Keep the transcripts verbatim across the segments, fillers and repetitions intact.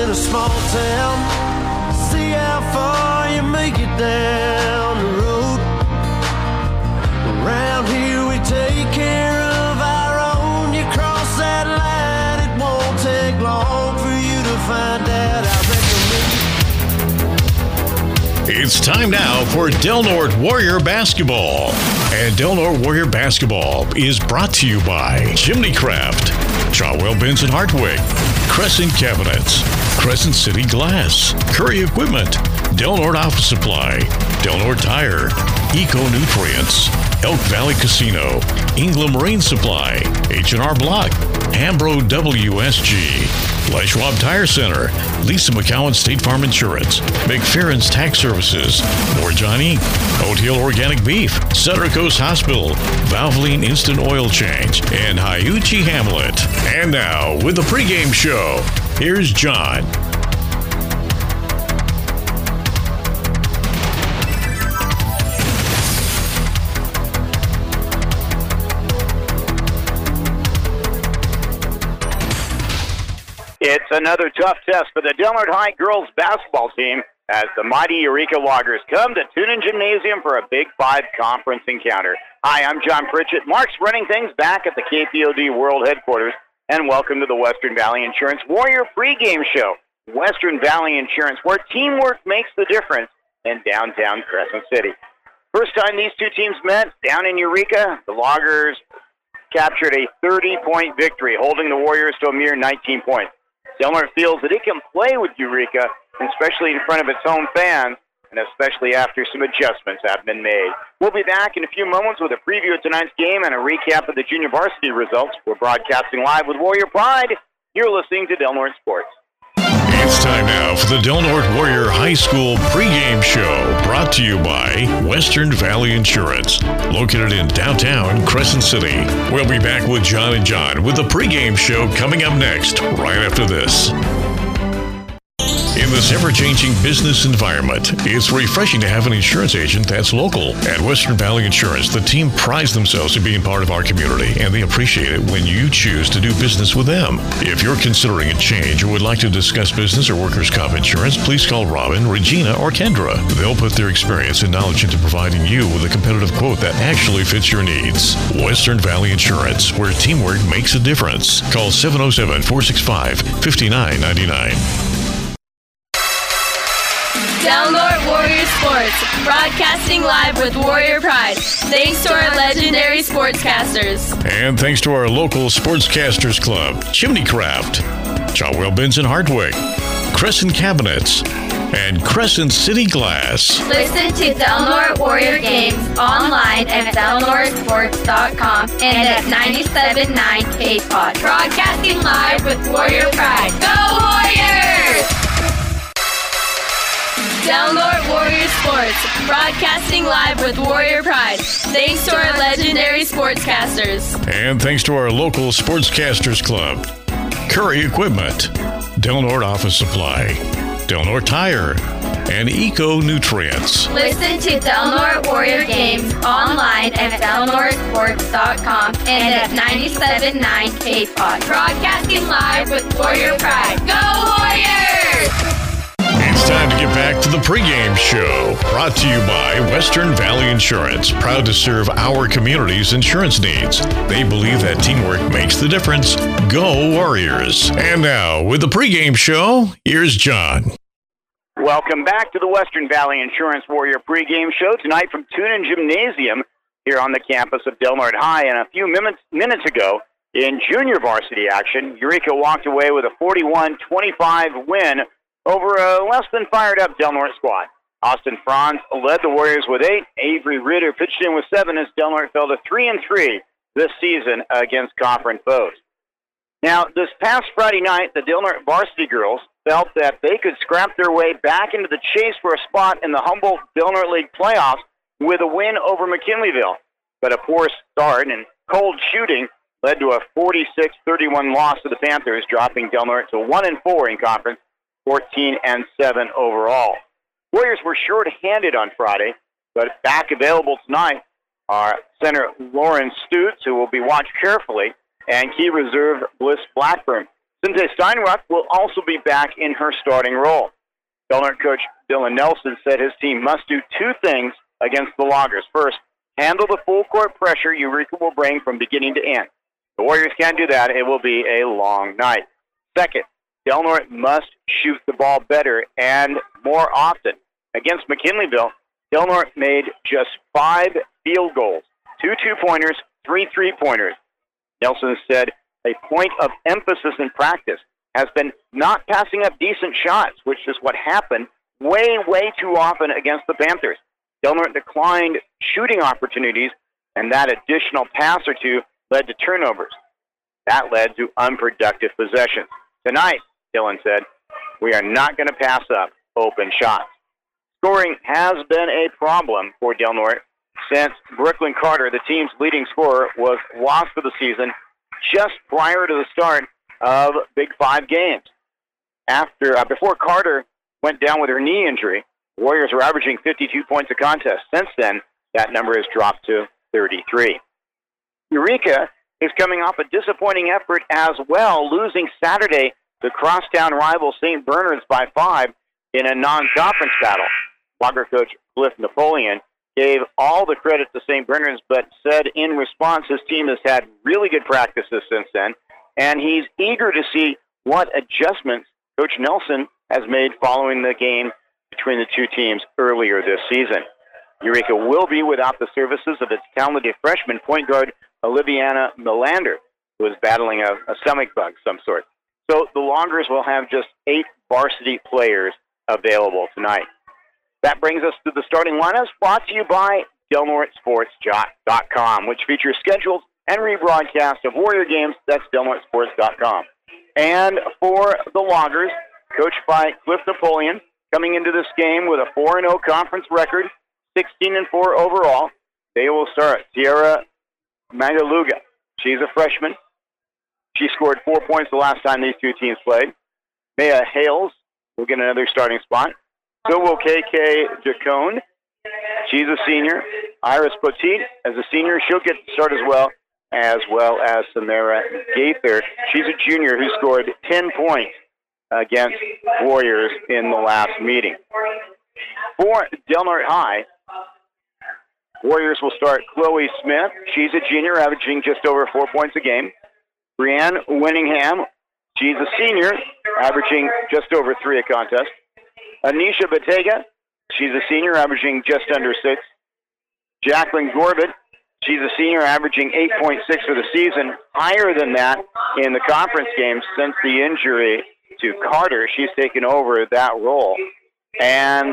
in a small town. See how far you make it down the road. Around here we take care of our own. You cross that line, it won't take long for you to find out. I recommend. It's time now for Del Norte Warrior Basketball. And Del Norte Warrior Basketball is brought to you by Chimneycraft, Chartwell Benson Hartwig, Crescent Cabinets, Crescent City Glass, Curry Equipment, Del Norte Office Supply, Del Norte Tire, Eco Nutrients, Elk Valley Casino, England Marine Supply, H and R Block, Hambro W S G, Les Schwab Tire Center, Lisa McCowan State Farm Insurance, McFerrin's Tax Services, More Johnny, Oat Hill Organic Beef, Sutter Coast Hospital, Valvoline Instant Oil Change, and Hyuchi Hamlet. And now, with the pregame show, here's John. It's another tough test for the Del Norte High girls basketball team as the mighty Eureka Loggers come to Tunin Gymnasium for a Big Five conference encounter. Hi, I'm John Pritchett. Mark's running things back at the K P O D World Headquarters, and welcome to the Western Valley Insurance Warrior pregame show. Western Valley Insurance, where teamwork makes the difference in downtown Crescent City. First time these two teams met down in Eureka, the Loggers captured a thirty-point victory, holding the Warriors to a mere nineteen points. Del Norte feels that it can play with Eureka, especially in front of its home fans, and especially after some adjustments have been made. We'll be back in a few moments with a preview of tonight's game and a recap of the junior varsity results. We're broadcasting live with Warrior Pride. You're listening to Del Norte Sports. It's time now for the Del Norte Warrior High School pregame show, brought to you by Western Valley Insurance, located in downtown Crescent City. We'll be back with John and John with the pregame show coming up next, right after this. In this ever-changing business environment, it's refreshing to have an insurance agent that's local. At Western Valley Insurance, the team prides themselves in being part of our community, and they appreciate it when you choose to do business with them. If you're considering a change or would like to discuss business or workers' comp insurance, please call Robin, Regina, or Kendra. They'll put their experience and knowledge into providing you with a competitive quote that actually fits your needs. Western Valley Insurance, where teamwork makes a difference. Call seven oh seven, four six five, five nine nine nine. Del Norte Warrior Sports, broadcasting live with Warrior Pride. Thanks to our legendary sportscasters. And thanks to our local Sportscasters Club, Chimneycraft, Chartwell Benson Hartwig, Crescent Cabinets, and Crescent City Glass. Listen to Del Norte Warrior games online at del norte sports dot com and at ninety-seven point nine K P O D. Broadcasting live with Warrior Pride. Go Warriors! Del Norte Warrior Sports, broadcasting live with Warrior Pride. Thanks to our legendary sportscasters. And thanks to our local Sportscasters Club, Curry Equipment, Del Norte Office Supply, Del Norte Tire, and Eco Nutrients. Listen to Del Norte Warrior games online at del norte sports dot com and at ninety-seven point nine K P O D. Broadcasting live with Warrior Pride. Go Warriors! It's time to get back to the pregame show, brought to you by Western Valley Insurance, proud to serve our community's insurance needs. They believe that teamwork makes the difference. Go Warriors! And now, with the pregame show, here's John. Welcome back to the Western Valley Insurance Warrior pregame show tonight from Tunin Gymnasium here on the campus of Del Norte High. And a few minutes, minutes ago, in junior varsity action, Eureka walked away with a forty-one twenty-five win over a less than fired up Del Norte squad. Austin Franz led the Warriors with eight. Avery Ritter pitched in with seven as Del Norte fell to three and three this season against conference foes. Now, this past Friday night, the Del Norte varsity girls felt that they could scrap their way back into the chase for a spot in the Humboldt Del Norte League playoffs with a win over McKinleyville. But a poor start and cold shooting led to a forty-six thirty-one loss to the Panthers, dropping Del Norte to one and four in conference, fourteen and seven overall. Warriors were short-handed on Friday, but back available tonight are center Lauren Stutz, who will be watched carefully, and key reserve Bliss Blackburn. Cynthia Steinruck will also be back in her starting role. Del Norte coach Dylan Nelson said his team must do two things against the Loggers. First, handle the full court pressure Eureka will bring from beginning to end. The Warriors can't do that. It will be a long night. Second, Del Norte must shoot the ball better and more often. Against McKinleyville, Del Norte made just five field goals, two two-pointers, three three-pointers. Nelson said a point of emphasis in practice has been not passing up decent shots, which is what happened way, way too often against the Panthers. Del Norte declined shooting opportunities, and that additional pass or two led to turnovers. That led to unproductive possessions. Tonight, Dylan said, we are not going to pass up open shots. Scoring has been a problem for Del Norte since Brooklyn Carter, the team's leading scorer, was lost for the season just prior to the start of Big Five games. After, uh, before Carter went down with her knee injury, Warriors were averaging fifty-two points a contest. Since then, that number has dropped to thirty-three. Eureka is coming off a disappointing effort as well, losing Saturday to crosstown rival Saint Bernard's by five in a non-conference battle. Logger coach Cliff Napoleon gave all the credit to Saint Bernard's, but said in response his team has had really good practices since then, and he's eager to see what adjustments Coach Nelson has made following the game between the two teams earlier this season. Eureka will be without the services of its talented freshman point guard, Oliviana Melander, who is battling a, a stomach bug of some sort. So the Loggers will have just eight varsity players available tonight. That brings us to the starting lineups, brought to you by Del Norte Sports dot com, which features schedules and rebroadcast of Warrior games. That's Del Norte Sports dot com. And for the Loggers, coached by Cliff Napoleon, coming into this game with a four and oh conference record, sixteen and four overall, they will start Sierra Magaluga. She's a freshman. She scored four points the last time these two teams played. Maya Hales will get another starting spot. So will K K Jacone. She's a senior. Iris Poteet, as a senior, she'll get to start as well, as well as Samara Gaither. She's a junior who scored ten points against Warriors in the last meeting. For Del Norte High, Warriors will start Chloe Smith. She's a junior, averaging just over four points a game. Brianne Winningham, she's a senior, averaging just over three a contest. Anisha Batega, she's a senior, averaging just under six. Jacqueline Gorbett, she's a senior, averaging eight point six for the season, higher than that in the conference games since the injury to Carter. She's taken over that role. And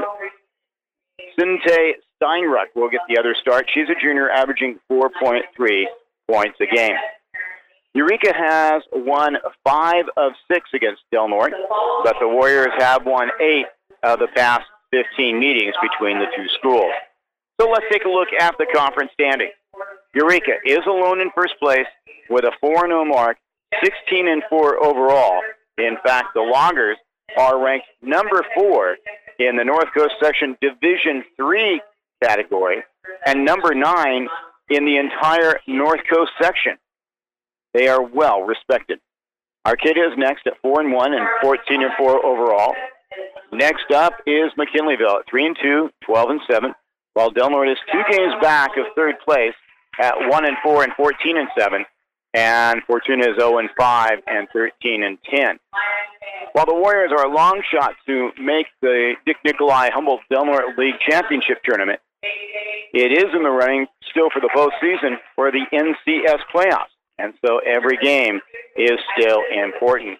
Cynthia Steinruck will get the other start. She's a junior, averaging four point three points a game. Eureka has won five of six against Del Norte, but the Warriors have won eight of the past fifteen meetings between the two schools. So let's take a look at the conference standing. Eureka is alone in first place with a four and oh mark, sixteen and four overall. In fact, the Loggers are ranked number four in the North Coast Section Division three category and number nine in the entire North Coast section. They are well respected. Arcadia is next at four and one and fourteen and four overall. Next up is McKinleyville at three and two, twelve and seven, while Del Norte is two games back of third place at one and four and fourteen and seven, and Fortuna is zero and five and thirteen and ten. While the Warriors are a long shot to make the Dick Nicolai Humboldt Del Norte League Championship Tournament, it is in the running still for the postseason for the N C S playoffs, and so every game is still important.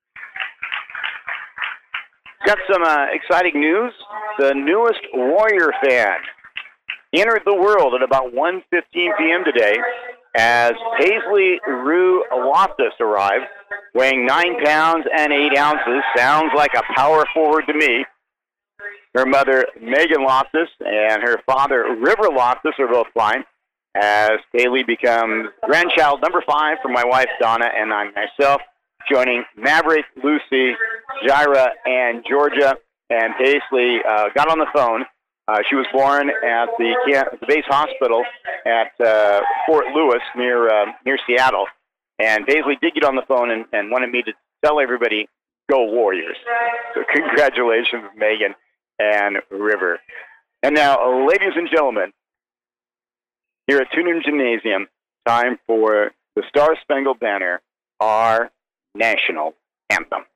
Got some uh, exciting news. The newest Warrior fan entered the world at about one fifteen p.m. today as Paisley Rue Loftus arrived, weighing nine pounds and eight ounces. Sounds like a power forward to me. Her mother, Megan Loftus, and her father, River Loftus, are both fine, as Paisley becomes grandchild number five for my wife, Donna, and I myself, joining Maverick, Lucy, Jaira, and Georgia. And Paisley uh, got on the phone. Uh, she was born at the, camp, the base hospital at uh, Fort Lewis near uh, near Seattle. And Paisley did get on the phone and, and wanted me to tell everybody, go Warriors. So congratulations, Megan and River. And now, ladies and gentlemen, here at Tunin Gymnasium, time for the Star Spangled Banner, our national anthem.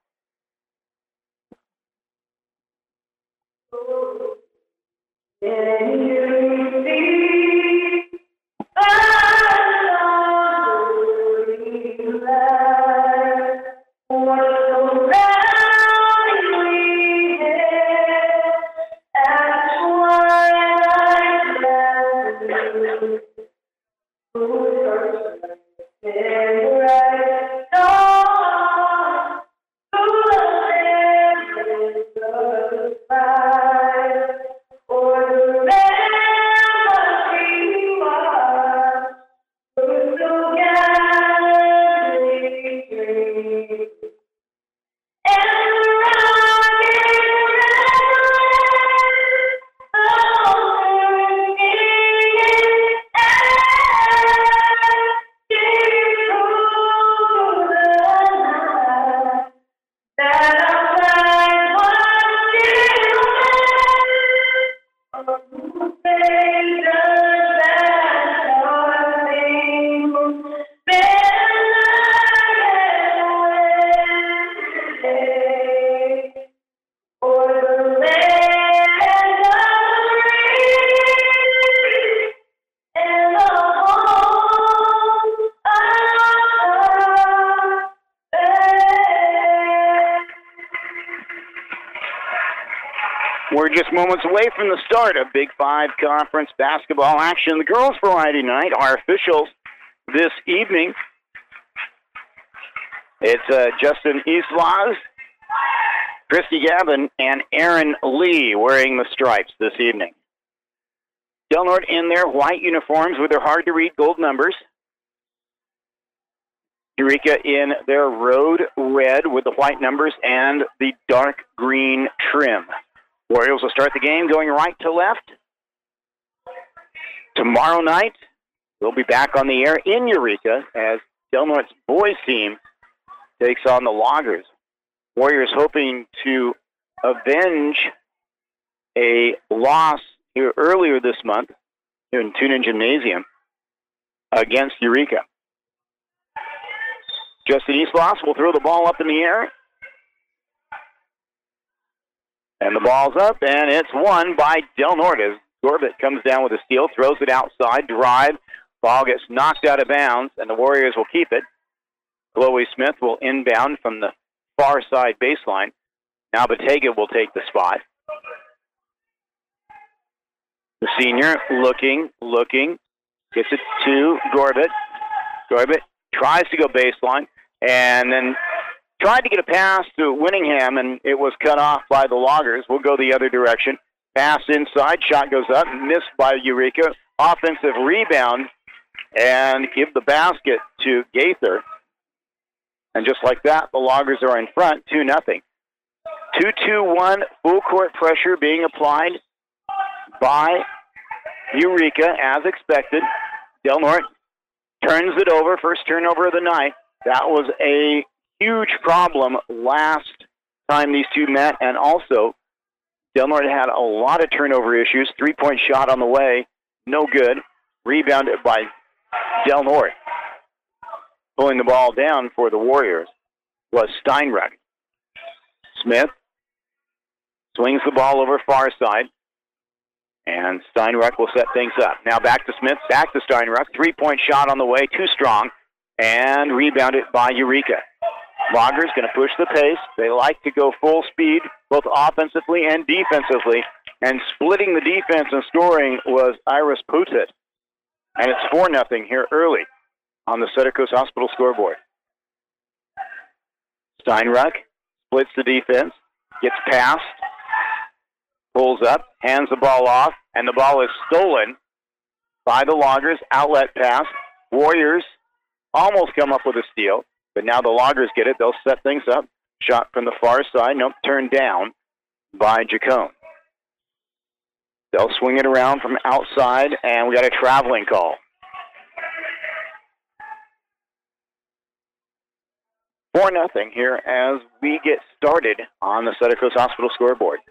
Can you see the lonely light? What surrounding me there at twilight glasses? Who in bright dawn, who the lamp of the sky? Or the memory was who so gallantly dreamed. And the rocket red, the singing and deep through the night, that outside was still We're just moments away from the start of Big Five Conference basketball action. The girls' variety night, our officials this evening. It's uh, Justin Eastlaws, Christy Gavin, and Aaron Lee wearing the stripes this evening. Del Norte in their white uniforms with their hard-to-read gold numbers. Eureka in their road red with the white numbers and the dark green trim. Warriors will start the game going right to left. Tomorrow night, we'll be back on the air in Eureka as Del Norte's boys team takes on the Loggers. Warriors hoping to avenge a loss here earlier this month in Tunin Gymnasium against Eureka. Justin Eastloss will throw the ball up in the air. And the ball's up, and it's won by Del Norte as Gorbett comes down with a steal, throws it outside, drive. Ball gets knocked out of bounds, and the Warriors will keep it. Chloe Smith will inbound from the far side baseline. Now Batega will take the spot. The senior looking, looking, gets it to Gorbett. Gorbett tries to go baseline, and then tried to get a pass to Winningham, and it was cut off by the Loggers. We'll go the other direction. Pass inside, shot goes up, missed by Eureka. Offensive rebound, and give the basket to Gaither. And just like that, the Loggers are in front, two nothing. two two one, full court pressure being applied by Eureka, as expected. Del Norte turns it over, first turnover of the night. That was a huge problem last time these two met, and also Del Norte had a lot of turnover issues. Three-point shot on the way, no good. Rebounded by Del Norte. Pulling the ball down for the Warriors was Steinruck. Smith swings the ball over far side, and Steinruck will set things up. Now back to Smith, back to Steinruck. Three-point shot on the way, too strong, and rebounded by Eureka. Loggers going to push the pace. They like to go full speed, both offensively and defensively. And splitting the defense and scoring was Iris Putit. And it's four nothing here early on the Sutter Coast Hospital scoreboard. Steinruck splits the defense, gets past, pulls up, hands the ball off, and the ball is stolen by the Loggers. Outlet pass. Warriors almost come up with a steal. But now the Loggers get it. They'll set things up. Shot from the far side. Nope, turned down by Jacone. They'll swing it around from outside, and we got a traveling call. four nothing here as we get started on the Sutter Coast Hospital scoreboard.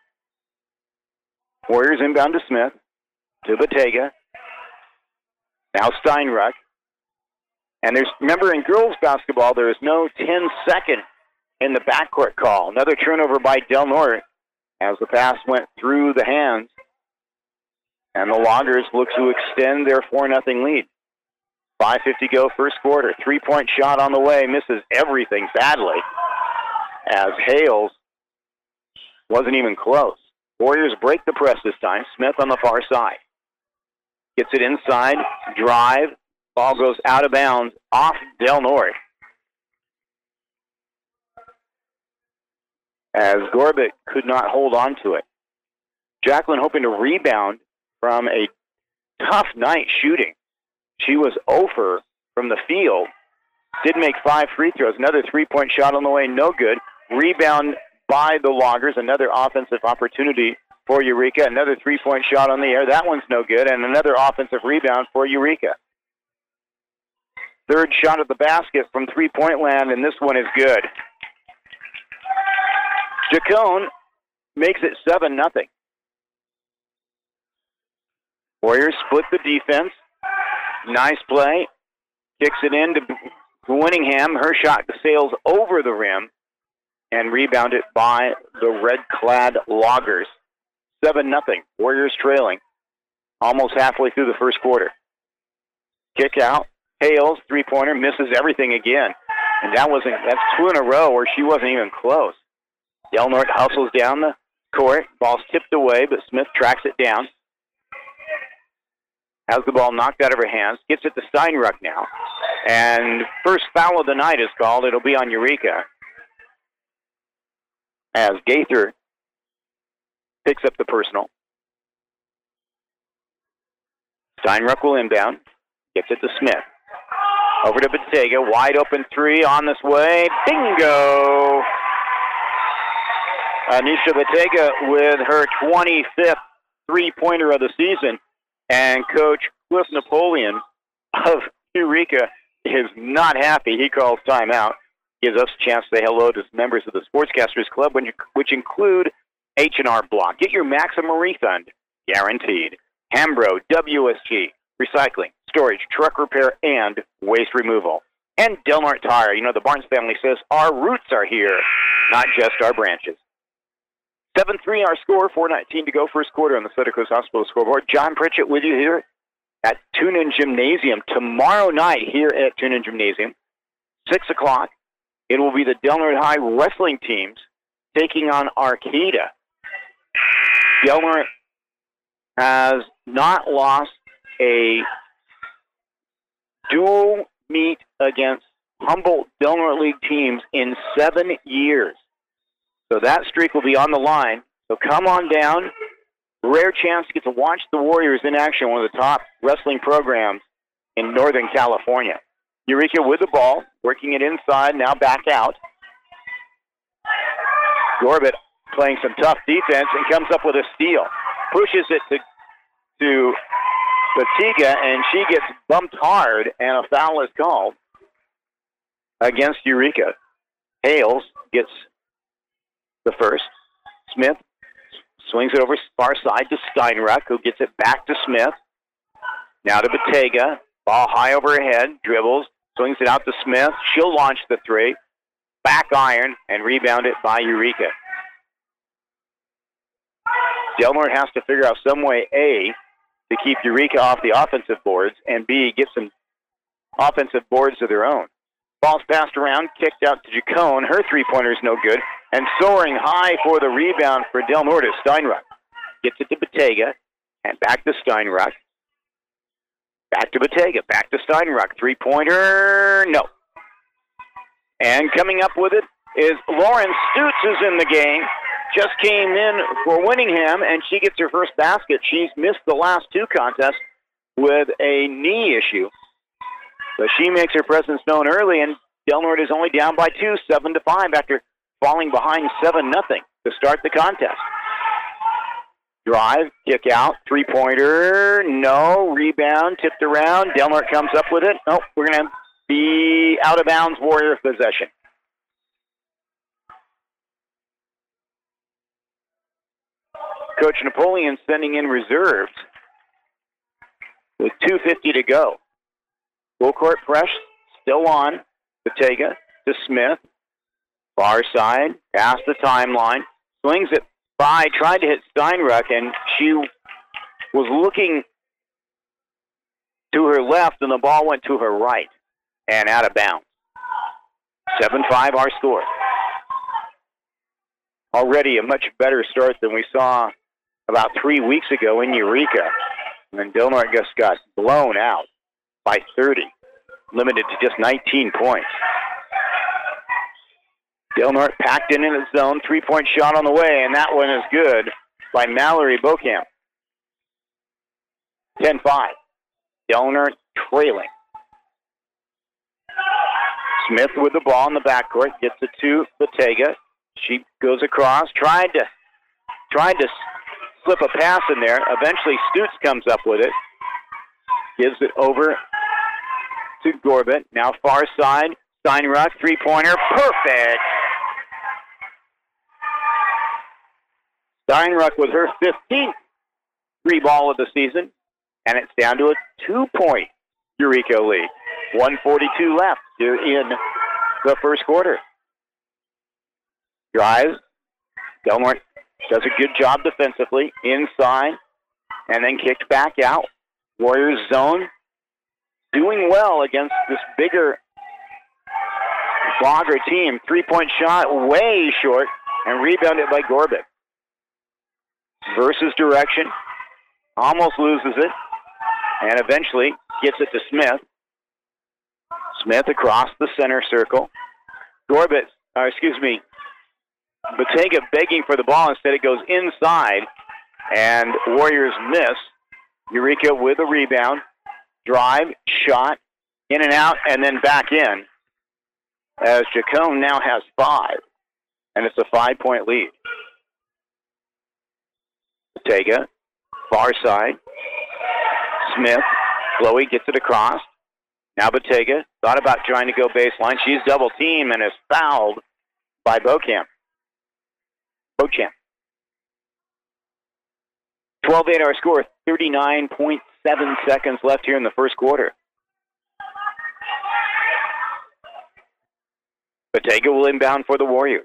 Warriors inbound to Smith, to Bottega. Now Steinruck. And there's, remember, in girls basketball, there is no ten second in the backcourt call. Another turnover by Del Norte as the pass went through the hands. And the Loggers look to extend their four nothing lead. five fifty go first quarter. Three-point shot on the way. Misses everything badly as Hales wasn't even close. Warriors break the press this time. Smith on the far side. Gets it inside. Drive. Ball goes out of bounds off Del Norte. As Gorbett could not hold on to it. Jacqueline hoping to rebound from a tough night shooting. She was over from the field. Did make five free throws. Another three-point shot on the way, no good. Rebound by the Loggers. Another offensive opportunity for Eureka. Another three-point shot on the air. That one's no good. And another offensive rebound for Eureka. Third shot at the basket from three-point land, and this one is good. Jacone makes it seven nothing. Warriors split the defense. Nice play. Kicks it in to Winningham. Her shot sails over the rim and rebounded by the red-clad Loggers. seven nothing. Warriors trailing almost halfway through the first quarter. Kick out. Hales, three-pointer, misses everything again. And that wasn't, that's two in a row where she wasn't even close. Del Norte hustles down the court. Ball's tipped away, but Smith tracks it down. Has the ball knocked out of her hands. Gets it to Steinruck now. And first foul of the night is called. It'll be on Eureka. As Gaither picks up the personal. Steinruck will inbound. Gets it to Smith. Over to Bottega. Wide open three on this way. Bingo! Anisha Bottega with her twenty-fifth three-pointer of the season. And Coach Cliff Napoleon of Eureka is not happy. He calls timeout. Gives us a chance to say hello to members of the Sportscasters Club, which include H and R Block. Get your maximum refund guaranteed. Hambro, W S G, recycling, storage, truck repair, and waste removal. And Del Norte Tire. You know, the Barnes family says our roots are here, not just our branches. seven three our score, four nineteen to go first quarter on the Sutter Coast Hospital scoreboard. John Pritchett with you here at Tunin Gymnasium. Tomorrow night here at Tunin Gymnasium, six o'clock, it will be the Del Norte High wrestling teams taking on Arcata. Del Norte has not lost a dual meet against Humboldt Del Norte League teams in seven years. So that streak will be on the line. So come on down. Rare chance to get to watch the Warriors in action, one of the top wrestling programs in Northern California. Eureka with the ball, working it inside, now back out. Gorbett playing some tough defense and comes up with a steal. Pushes it to, to Bottega, and she gets bumped hard, and a foul is called against Eureka. Hales gets the first. Smith swings it over far side to Steinruck, who gets it back to Smith. Now to Bottega. Ball high over her head. Dribbles. Swings it out to Smith. She'll launch the three. Back iron and rebound it by Eureka. Del Norte has to figure out some way, A, to keep Eureka off the offensive boards, and B, get some offensive boards of their own. Ball's passed around, kicked out to Jacone. Her three-pointer is no good. And soaring high for the rebound for Del Norte is Steinruck. Gets it to Bottega, and back to Steinruck. Back to Bottega, back to Steinruck. Three-pointer, no. And coming up with it is Lauren Stutz is in the game. Just came in for Winningham, and she gets her first basket. She's missed the last two contests with a knee issue. So she makes her presence known early, and Del Norte is only down by two, seven to five, after falling behind seven nothing to start the contest. Drive, kick out, three-pointer, no, rebound, tipped around. Del Norte comes up with it. Oh, we're going to be out of bounds, Warrior possession. Coach Napoleon sending in reserves with two fifty to go. Full court press still on. Batega to Smith. Far side, past the timeline. Swings it by, tried to hit Steinruck, and she was looking to her left, and the ball went to her right and out of bounds. seven five our score. Already a much better start than we saw about three weeks ago in Eureka. And then Del Norte just got blown out by thirty, limited to just nineteen points. Del Norte packed in in its zone, three-point shot on the way, and that one is good by Mallory Beauchamp. ten five. Del Norte trailing. Smith with the ball in the backcourt, gets it to Batega. She goes across, tried to tried to slip a pass in there. Eventually, Stutz comes up with it. Gives it over to Gorbett. Now far side, Steinruck, three-pointer, perfect! Steinruck with her fifteenth three-ball of the season, and it's down to a two-point Eureka lead. one forty-two left in the first quarter. Drives. Del Norte does a good job defensively, inside, and then kicked back out. Warriors zone, doing well against this bigger Blogger team. Three-point shot, way short, and rebounded by Gorbett. Versus direction, almost loses it, and eventually gets it to Smith. Smith across the center circle. Gorbett, uh, excuse me, Batega begging for the ball. Instead, it goes inside, and Warriors miss. Eureka with a rebound. Drive, shot, in and out, and then back in. As Jacome now has five, and it's a five-point lead. Batega, far side. Smith, Chloe gets it across. Now Batega thought about trying to go baseline. She's double-teamed and is fouled by Beauchamp. Beauchamp. twelve eight our score, thirty-nine point seven seconds left here in the first quarter. Batega will inbound for the Warriors.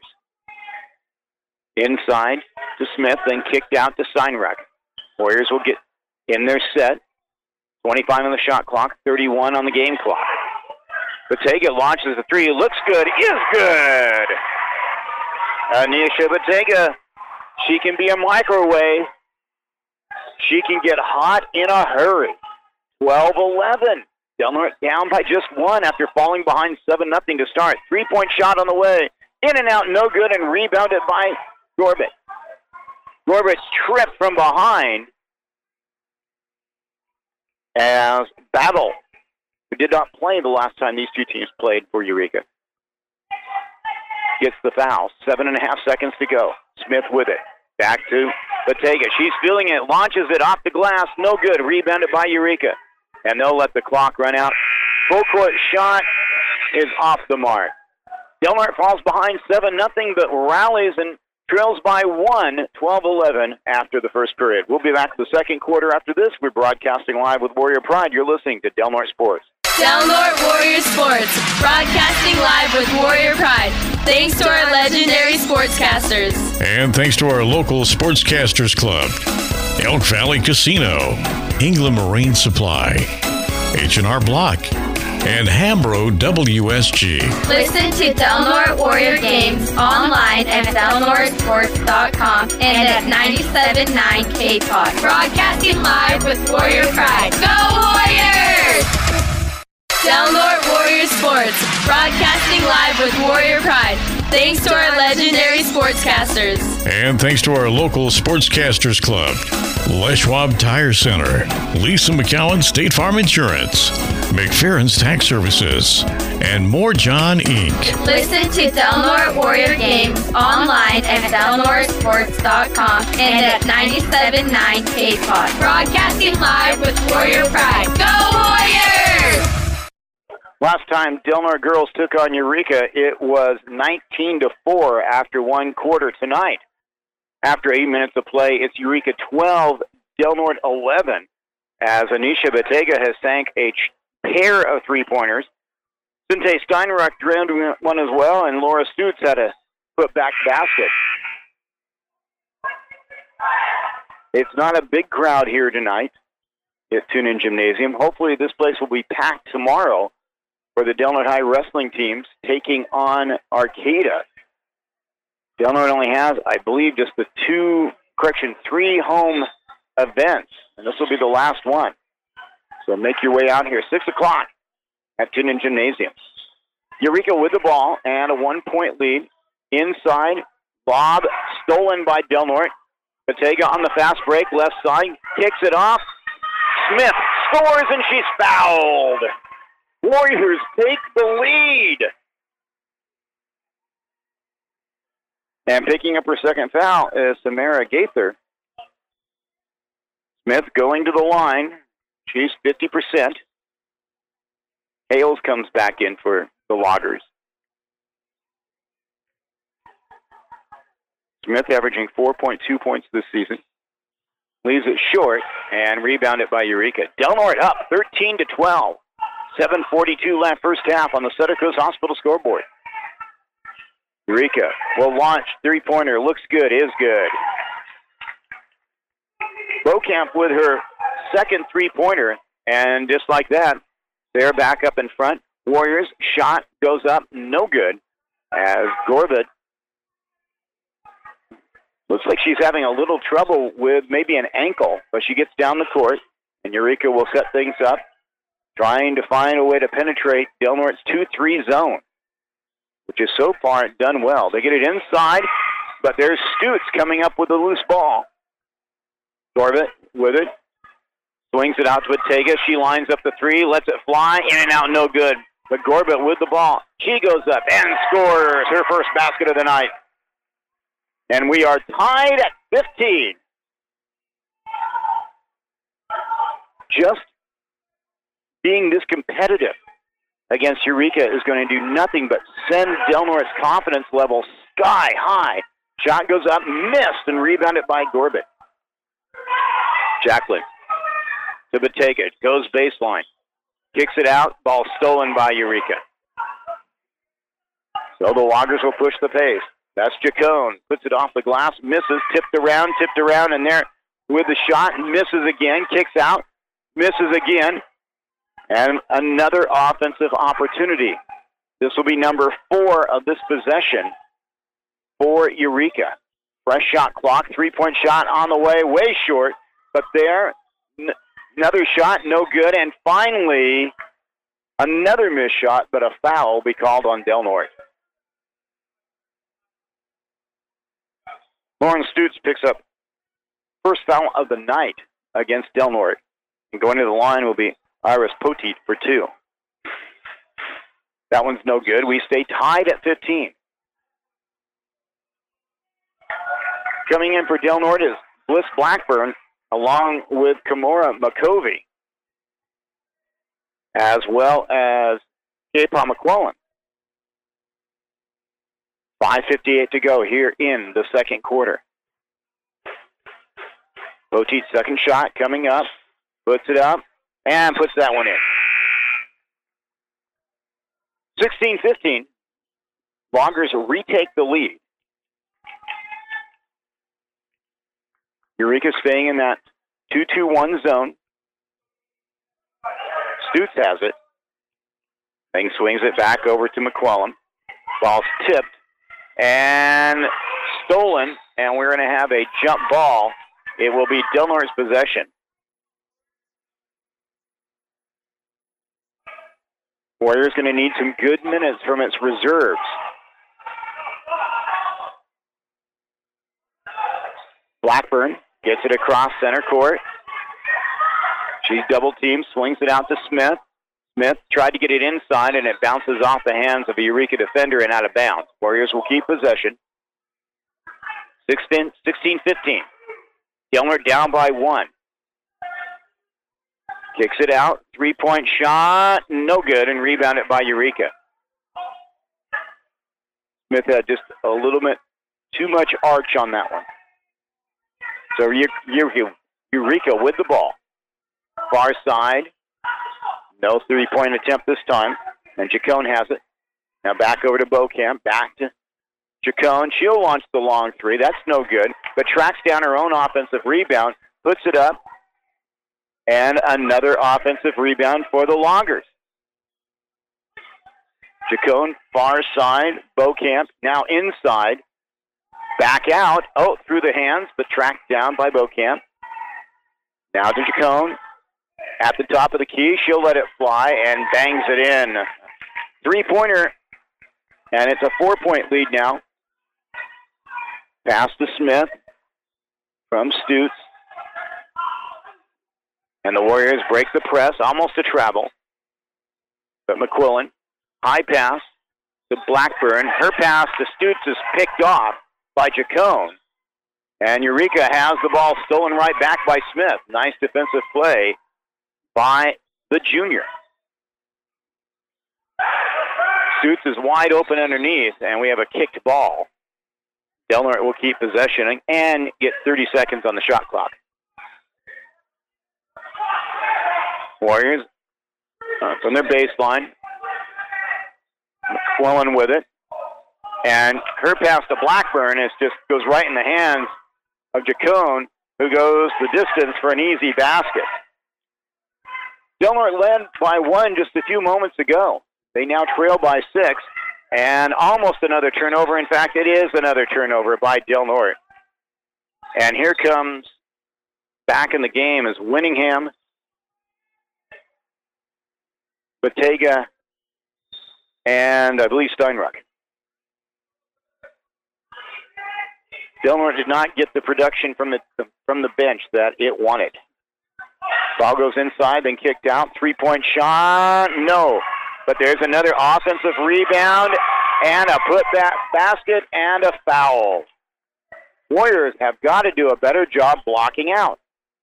Inside to Smith, then kicked out to Steinruck. Warriors will get in their set. twenty-five on the shot clock, thirty-one on the game clock. Batega launches the three. Looks good, is good. Anisha Batega, she can be a microwave. She can get hot in a hurry. twelve eleven. Del Norte down by just one after falling behind seven nothing to start. Three-point shot on the way. In and out, no good, and rebounded by Gorbett. Gorbett tripped from behind as Battle, who did not play the last time these two teams played for Eureka, gets the foul. Seven and a half seconds to go. Smith with it. Back to Batega. She's feeling it. Launches it off the glass. No good. Rebounded by Eureka. And they'll let the clock run out. Full court shot is off the mark. Del Norte falls behind seven nothing, but rallies and trails by one, twelve eleven after the first period. We'll be back to the second quarter after this. We're broadcasting live with Warrior Pride. You're listening to Del Norte Sports. Del Norte Warrior Sports, broadcasting live with Warrior Pride. Thanks to our legendary sportscasters. And thanks to our local Sportscasters Club, Elk Valley Casino, England Marine Supply, H and R Block, and Hambro W S G. Listen to Del Norte Warrior Games online at del norte sports dot com and at ninety-seven point nine K P O D. Broadcasting live with Warrior Pride. Go Warriors! Del Norte Warrior Sports, broadcasting live with Warrior Pride. Thanks to our legendary sportscasters. And thanks to our local Sportscasters Club, Les Schwab Tire Center, Lisa McCowan State Farm Insurance, McFerrin's Tax Services, and More John Incorporated. Listen to Del Norte Warrior Games online at del norte sports dot com and at ninety-seven point nine K P O D. Broadcasting live with Warrior Pride. Go Warriors! Last time Del Norte girls took on Eureka, it was nineteen to four after one quarter tonight. after eight minutes of play. It's Eureka twelve, Del Norte eleven, as Anisha Batega has sank a ch- pair of three-pointers. Sinte Steinrock drowned one as well, and Laura Stutz had a put-back basket. It's not a big crowd here tonight at Tunin Gymnasium. Hopefully this place will be packed tomorrow for the Del Norte High wrestling teams taking on Arcata. Del Norte only has, I believe, just the two, correction, three home events, and this will be the last one. So make your way out here. Six o'clock at Tunin Gymnasium. Eureka with the ball and a one-point lead. Inside, lob stolen by Del Norte. Batega on the fast break, left side, kicks it off. Smith scores, and she's fouled. Warriors take the lead. And picking up her second foul is Samara Gaither. Smith going to the line. She's fifty percent. Hales comes back in for the Loggers. Smith averaging four point two points this season. Leaves it short and rebounded by Eureka. Del Norte up thirteen to twelve. seven forty-two left first half on the Sutter Coast Hospital scoreboard. Eureka will launch three-pointer. Looks good, is good. Beaucamp with her second three-pointer, and just like that, they're back up in front. Warriors shot goes up, no good, as Gorbett looks like she's having a little trouble with maybe an ankle, but she gets down the court, and Eureka will set things up, trying to find a way to penetrate Del Norte's two three zone, which is so far done well. They get it inside, but there's Stutz coming up with a loose ball. Gorbett with it. Swings it out to Batega. She lines up the three, lets it fly, in and out, no good. But Gorbett with the ball. She goes up and scores her first basket of the night. And we are tied at fifteen. Just being this competitive against Eureka is going to do nothing but send Del Norte's confidence level sky high. Shot goes up, missed, and rebounded by Gorbett. Jacqueline to Batega. Goes baseline. Kicks it out. Ball stolen by Eureka. So the Loggers will push the pace. That's Chacon. Puts it off the glass. Misses. Tipped around. Tipped around. And there with the shot. Misses again. Kicks out. Misses again. And another offensive opportunity. This will be number four of this possession for Eureka. Fresh shot clock. Three-point shot on the way. Way short. But there, n- another shot. No good. And finally, another missed shot, but a foul will be called on Del Norte. Lauren Stutz picks up first foul of the night against Del Norte. And going to the line will be Iris Poteet for two. That one's no good. We stay tied at fifteen. Coming in for Del Norte is Bliss Blackburn, along with Kimura McCovey, as well as K-Paw McClellan. five fifty-eight to go here in the second quarter. Poteet's second shot coming up, puts it up, and puts that one in. sixteen fifteen. Loggers retake the lead. Eureka staying in that two two one zone. Stutz has it. Then swings it back over to McClellan. Ball's tipped and stolen, and we're going to have a jump ball. It will be Del Norte's possession. Warriors going to need some good minutes from its reserves. Blackburn gets it across center court. She's double teamed, swings it out to Smith. Smith tried to get it inside, and it bounces off the hands of a Eureka defender and out of bounds. Warriors will keep possession. sixteen fifteen. Del Norte down by one. Kicks it out. Three-point shot. No good, and rebounded by Eureka. Smith had just a little bit too much arch on that one. So Eureka, Eureka with the ball. Far side. No three-point attempt this time. And Chacon has it. Now back over to Beaucamp. Back to Chacon. She'll launch the long three. That's no good. But tracks down her own offensive rebound. Puts it up. And another offensive rebound for the Loggers. Chacon, far side. Beaucamp now inside. Back out. Oh, through the hands, but tracked down by Beaucamp. Now to Chacon. At the top of the key, she'll let it fly and bangs it in. Three-pointer, and it's a four-point lead now. Pass to Smith from Stutz. And the Warriors break the press, almost a travel. But McQuillan, high pass to Blackburn. Her pass to Stutz is picked off by Chacon. And Eureka has the ball stolen right back by Smith. Nice defensive play by the junior. Stutz is wide open underneath, and we have a kicked ball. Del Norte will keep possession and get thirty seconds on the shot clock. Warriors uh, from their baseline. McQuillan with it. And her pass to Blackburn is just goes right in the hands of Chacon, who goes the distance for an easy basket. Del Norte led by one just a few moments ago. They now trail by six, and almost another turnover. In fact, it is another turnover by Del Norte. And here comes back in the game is Winningham, Bottega, and I believe Steinruck. Del Norte did not get the production from the from the bench that it wanted. Ball goes inside, then kicked out. Three-point shot, no. But there's another offensive rebound and a putback basket and a foul. Warriors have got to do a better job blocking out.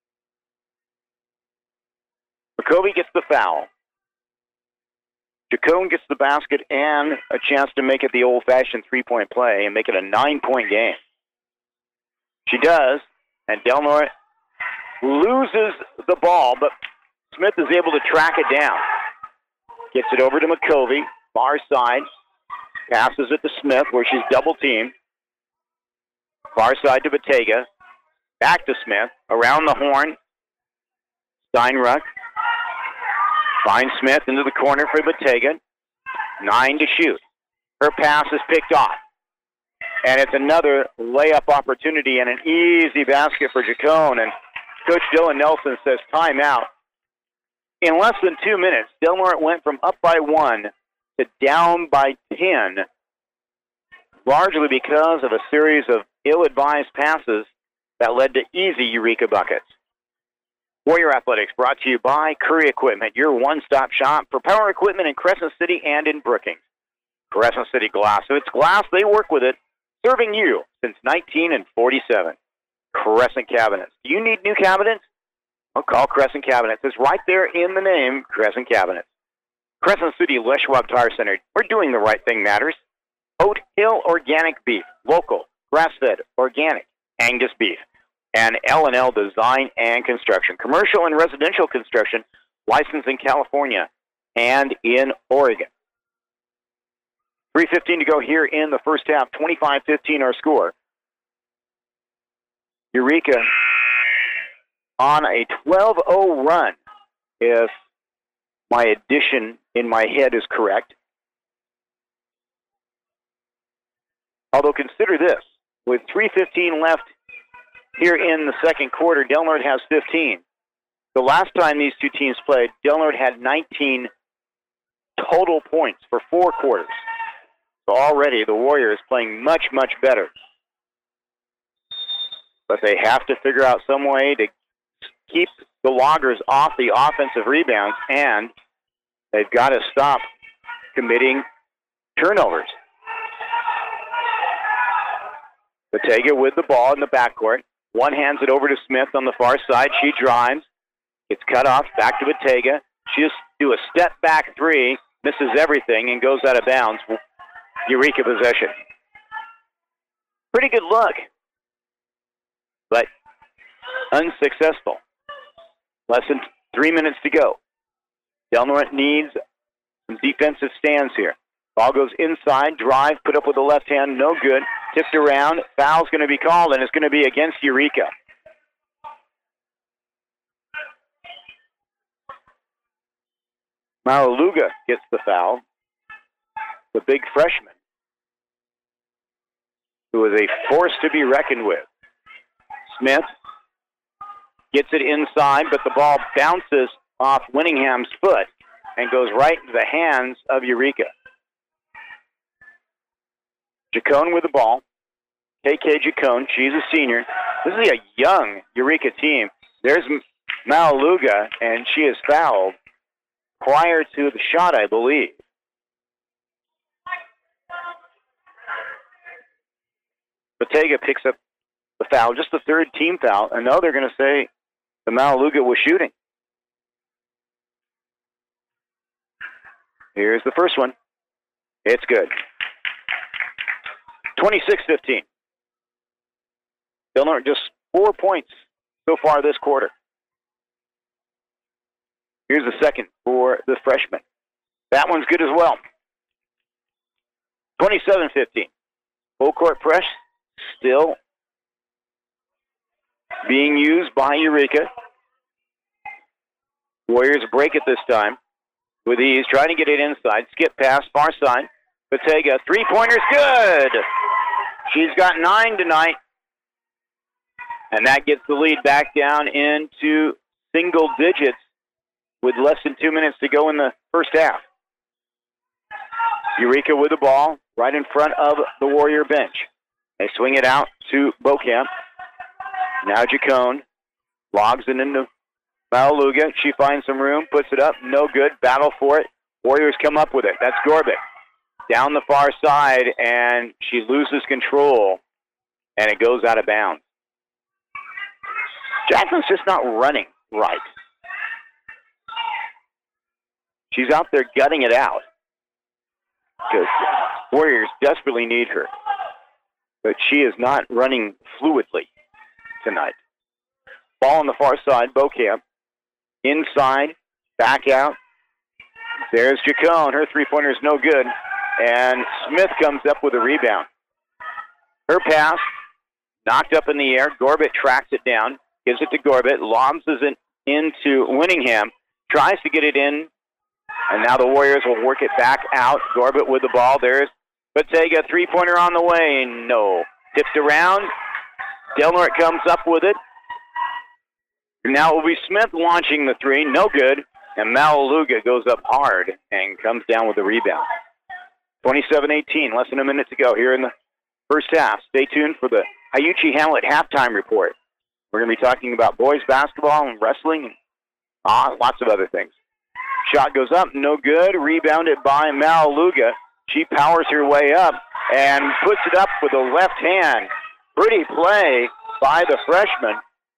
McCovey gets the foul. Chacon gets the basket and a chance to make it the old-fashioned three-point play and make it a nine-point game. She does, and Del Norte loses the ball, but Smith is able to track it down. Gets it over to McCovey, far side. Passes it to Smith, where she's double-teamed. Far side to Bottega. Back to Smith. Around the horn. Steinruck. Finds Smith into the corner for Bottega. Nine to shoot. Her pass is picked off. And it's another layup opportunity and an easy basket for Chacon. And Coach Dylan Nelson says timeout. In less than two minutes, Del Norte went from up by one to down by ten, largely because of a series of ill-advised passes that led to easy Eureka buckets. Warrior Athletics brought to you by Curry Equipment, your one-stop shop for power equipment in Crescent City and in Brookings. Crescent City Glass. So it's glass, they work with it, serving you since nineteen forty-seven. Crescent Cabinets. Do you need new cabinets? I'll call Crescent Cabinets. It's right there in the name, Crescent Cabinets. Crescent City Les Schwab Tire Center. We're doing the right thing matters. Oat Hill Organic Beef. Local. Grass-fed. Organic. Angus Beef. And L and L Design and Construction. Commercial and residential construction. Licensed in California and in Oregon. three fifteen to go here in the first half. twenty-five fifteen our score. Eureka on a twelve oh run, if my addition in my head is correct. Although consider this, with three fifteen left here in the second quarter, Del Norte has fifteen. The last time these two teams played, Del Norte had nineteen total points for four quarters. So already the Warriors playing much, much better. But they have to figure out some way to keep the Loggers off the offensive rebounds, and they've got to stop committing turnovers. Bottega with the ball in the backcourt. One hands it over to Smith on the far side. She drives. Gets cut off. Back to Bottega. She just do a step-back three, misses everything, and goes out of bounds. Eureka possession. Pretty good look. But unsuccessful. Less than three minutes to go. Del Norte needs some defensive stands here. Ball goes inside, drive, put up with the left hand, no good. Tipped around, foul's going to be called, and it's going to be against Eureka. Maraluga gets the foul. The big freshman, who is a force to be reckoned with. Smith gets it inside, but the ball bounces off Winningham's foot and goes right into the hands of Eureka. Jacone with the ball. K K Jacone, she's a senior. This is a young Eureka team. There's Malaluga, and she is fouled prior to the shot, I believe. Bottega picks up the foul, just the third team foul. I know they're going to say the Malaluga was shooting. Here's the first one. It's good. twenty-six fifteen. Del Norte just four points so far this quarter. Here's the second for the freshman. That one's good as well. twenty-seven fifteen. Full court press still being used by Eureka. Warriors break it this time with ease, trying to get it inside. Skip pass, far side. Bottega, three-pointer's good. She's got nine tonight. And that gets the lead back down into single digits with less than two minutes to go in the first half. Eureka with the ball right in front of the Warrior bench. They swing it out to Beaucamp. Now Jacone logs it into Malaluga. She finds some room, puts it up, no good, battle for it. Warriors come up with it. That's Gorbik. Down the far side, and she loses control, and it goes out of bounds. Jackson's just not running right. She's out there gutting it out because Warriors desperately need her. But she is not running fluidly tonight. Ball on the far side, Beaucamp. Inside, back out. There's Jacone. Her three-pointer is no good. And Smith comes up with a rebound. Her pass, knocked up in the air. Gorbit tracks it down, gives it to Gorbit, lobs it into Winningham, tries to get it in, and now the Warriors will work it back out. Gorbit with the ball. There's Bottega, three-pointer on the way. No. Tipped around. Del Norte comes up with it. Now it will be Smith launching the three. No good. And Malaluga goes up hard and comes down with the rebound. twenty-seven eighteen, less than a minute to go here in the first half. Stay tuned for the Hayuchi Hamlet halftime report. We're going to be talking about boys basketball and wrestling and ah, lots of other things. Shot goes up, no good. Rebounded by Malaluga. She powers her way up and puts it up with the left hand. Pretty play by the freshman.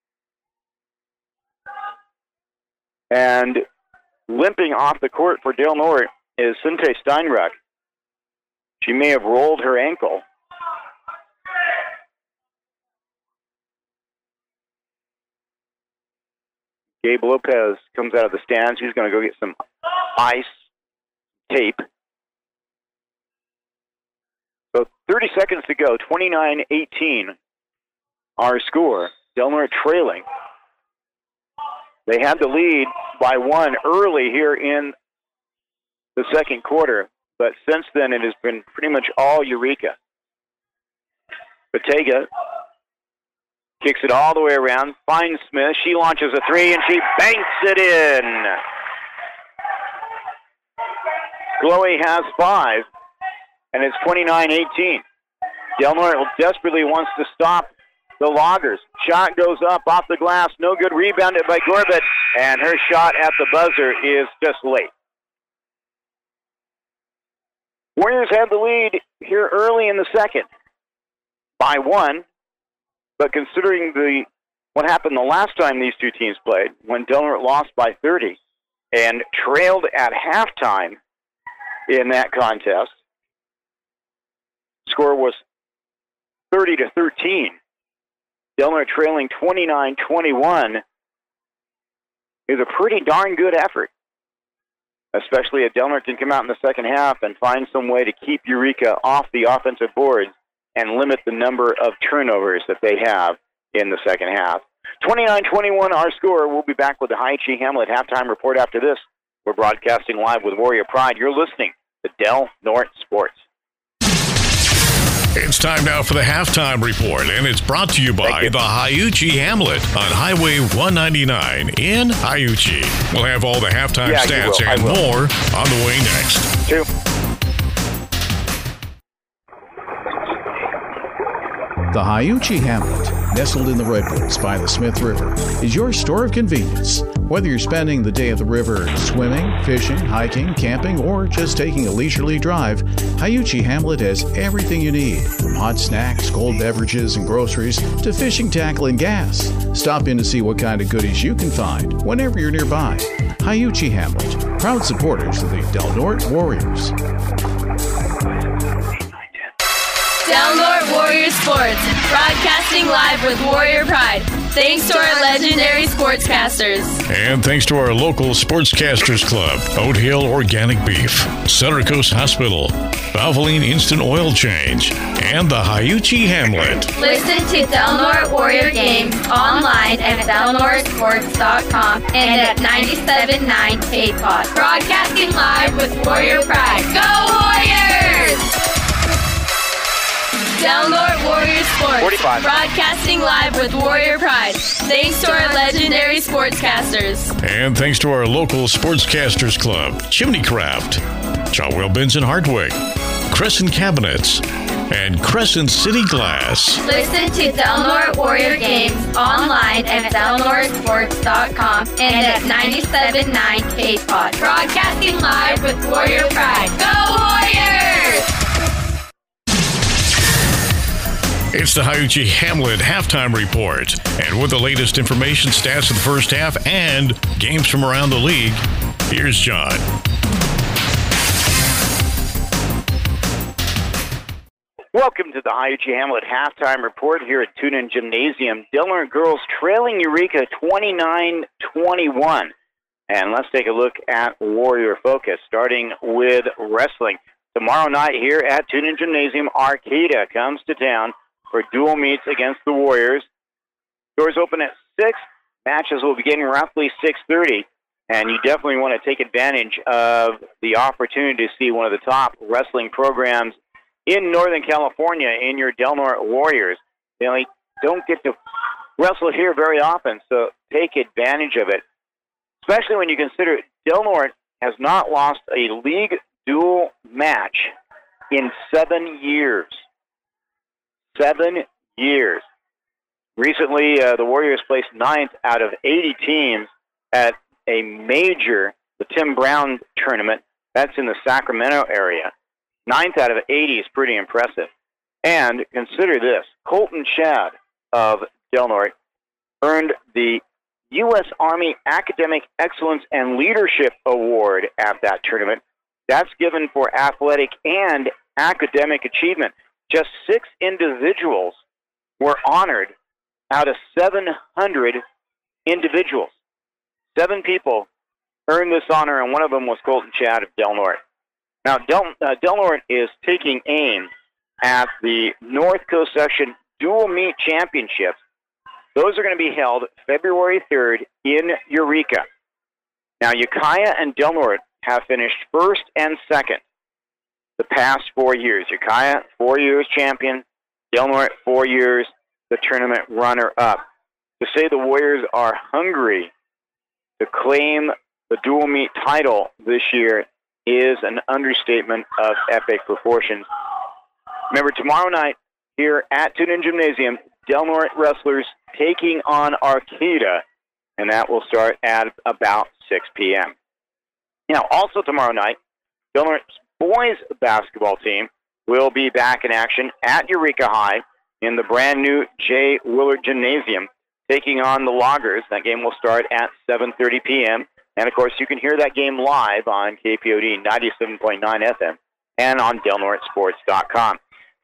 And limping off the court for Del Norte is Sinte Steinruck. She may have rolled her ankle. Gabe Lopez comes out of the stands. He's going to go get some ice tape. So thirty seconds to go, twenty-nine eighteen, our score. Del Norte trailing. They had the lead by one early here in the second quarter, but since then it has been pretty much all Eureka. Bottega kicks it all the way around, finds Smith. She launches a three, and she banks it in. Chloe has five, and it's twenty-nine eighteen. Del Norte desperately wants to stop the Loggers. Shot goes up off the glass. No good. Rebounded by Gorbit, and her shot at the buzzer is just late. Warriors had the lead here early in the second by one. But considering the what happened the last time these two teams played, when Del Norte lost by thirty and trailed at halftime in that contest, score was thirty to thirteen. Del Norte trailing twenty-nine twenty-one is a pretty darn good effort, especially if Del Norte can come out in the second half and find some way to keep Eureka off the offensive boards and limit the number of turnovers that they have in the second half. twenty-nine twenty-one our score. We'll be back with the Haiichi Hamlet halftime report after this. We're broadcasting live with Warrior Pride. You're listening to Del Norte Sports. It's time now for the halftime report, and it's brought to you by you. the Haiichi Hamlet on Highway one ninety-nine in Haiichi. We'll have all the halftime Yeah, you stats will. I and will. more on the way next. Two. The Haiichi Hamlet, nestled in the Redwoods by the Smith River, is your store of convenience. Whether you're spending the day at the river swimming, fishing, hiking, camping, or just taking a leisurely drive, Haiichi Hamlet has everything you need, from hot snacks, cold beverages, and groceries to fishing tackle and gas. Stop in to see what kind of goodies you can find whenever you're nearby. Haiichi Hamlet, proud supporters of the Del Norte Warriors. Del Norte Warrior Sports, broadcasting live with Warrior Pride. Thanks to our legendary sportscasters. And thanks to our local Sportscasters Club, Oat Hill Organic Beef, Center Coast Hospital, Valvoline Instant Oil Change, and the Haiichi Hamlet. Listen to Del Norte Warrior games online at del norte sports dot com and at ninety-seven point nine K P O D. Broadcasting live with Warrior Pride. Go Warriors! Del Norte Warrior Sports, forty-five. broadcasting live with Warrior Pride. Thanks to our legendary sportscasters. And thanks to our local Sportscasters Club, Chimney Craft, John Will Benson Hardwick, Crescent Cabinets, and Crescent City Glass. Listen to Del Norte Warrior games online at del norte sports dot com and at ninety-seven point nine K P O D. Broadcasting live with Warrior Pride. Go Warriors! It's the Haiichi Hamlet halftime report. And with the latest information, stats of the first half, and games from around the league, here's John. Welcome to the Haiichi Hamlet halftime report here at Tunin Gymnasium. Del Norte girls trailing Eureka twenty-nine twenty-one. And let's take a look at Warrior Focus, starting with wrestling. Tomorrow night here at Tunin Gymnasium, Arcata comes to town for dual meets against the Warriors. Doors open at six. Matches will begin roughly six thirty. And you definitely want to take advantage of the opportunity to see one of the top wrestling programs in Northern California in your Del Norte Warriors. You know, you don't get to wrestle here very often, so take advantage of it. Especially when you consider Del Norte has not lost a league dual match in seven years. Seven years. Recently, uh, the Warriors placed ninth out of eighty teams at a major, the Tim Brown tournament. That's in the Sacramento area. Ninth out of eighty is pretty impressive. And consider this. Colton Chad of Del Norte earned the U S Army Academic Excellence and Leadership Award at that tournament. That's given for athletic and academic achievement. Just six individuals were honored out of seven hundred individuals. Seven people earned this honor, and one of them was Colton Chad of Del Norte. Now, Del, uh, Del Norte is taking aim at the North Coast Section Dual Meet Championships. Those are going to be held February third in Eureka. Now, Ukiah and Del Norte have finished first and second the past four years. Ukiah, four years champion. Del Norte, four years the tournament runner-up. To say the Warriors are hungry to claim the dual meet title this year is an understatement of epic proportions. Remember, tomorrow night here at Tunin Gymnasium, Del Norte wrestlers taking on Arcata, and that will start at about six p.m. Now, also tomorrow night, Del Norte's boys basketball team will be back in action at Eureka High in the brand new J. Willard Gymnasium, taking on the Loggers. That game will start at seven thirty p.m. And, of course, you can hear that game live on K P O D ninety-seven point nine F M and on del norte sports dot com.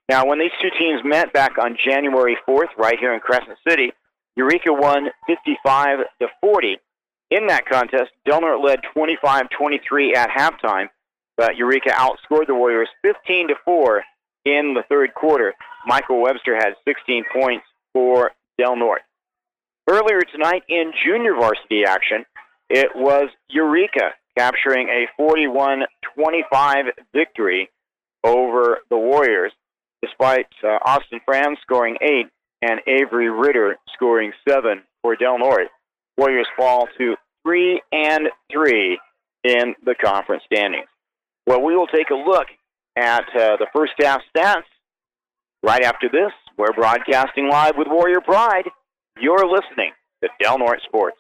Now, when these two teams met back on January fourth, right here in Crescent City, Eureka won fifty-five to forty. In that contest, Del Norte led twenty-five twenty-three at halftime, but Eureka outscored the Warriors fifteen to four in the third quarter. Michael Webster had sixteen points for Del Norte. Earlier tonight in junior varsity action, it was Eureka capturing a forty-one twenty-five victory over the Warriors, despite uh, Austin Franz scoring eight and Avery Ritter scoring seven for Del Norte. Warriors fall to three and three in the conference standings. Well, we will take a look at uh, the first half stats right after this. We're broadcasting live with Warrior Pride. You're listening to Del Norte Sports.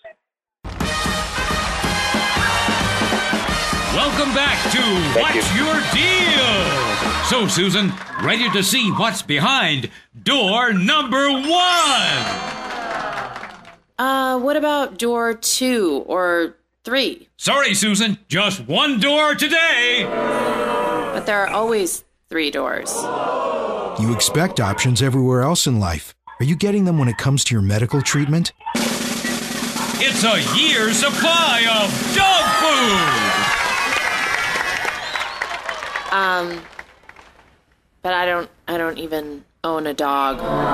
Welcome back to Thank What's you. Your Deal? So, Susan, ready to see what's behind door number one? Uh, what about door two or three? Sorry, Susan, just one door today. But there are always three doors. You expect options everywhere else in life. Are you getting them when it comes to your medical treatment? It's a year's supply of dog food. Um, but I don't, I don't even own a dog.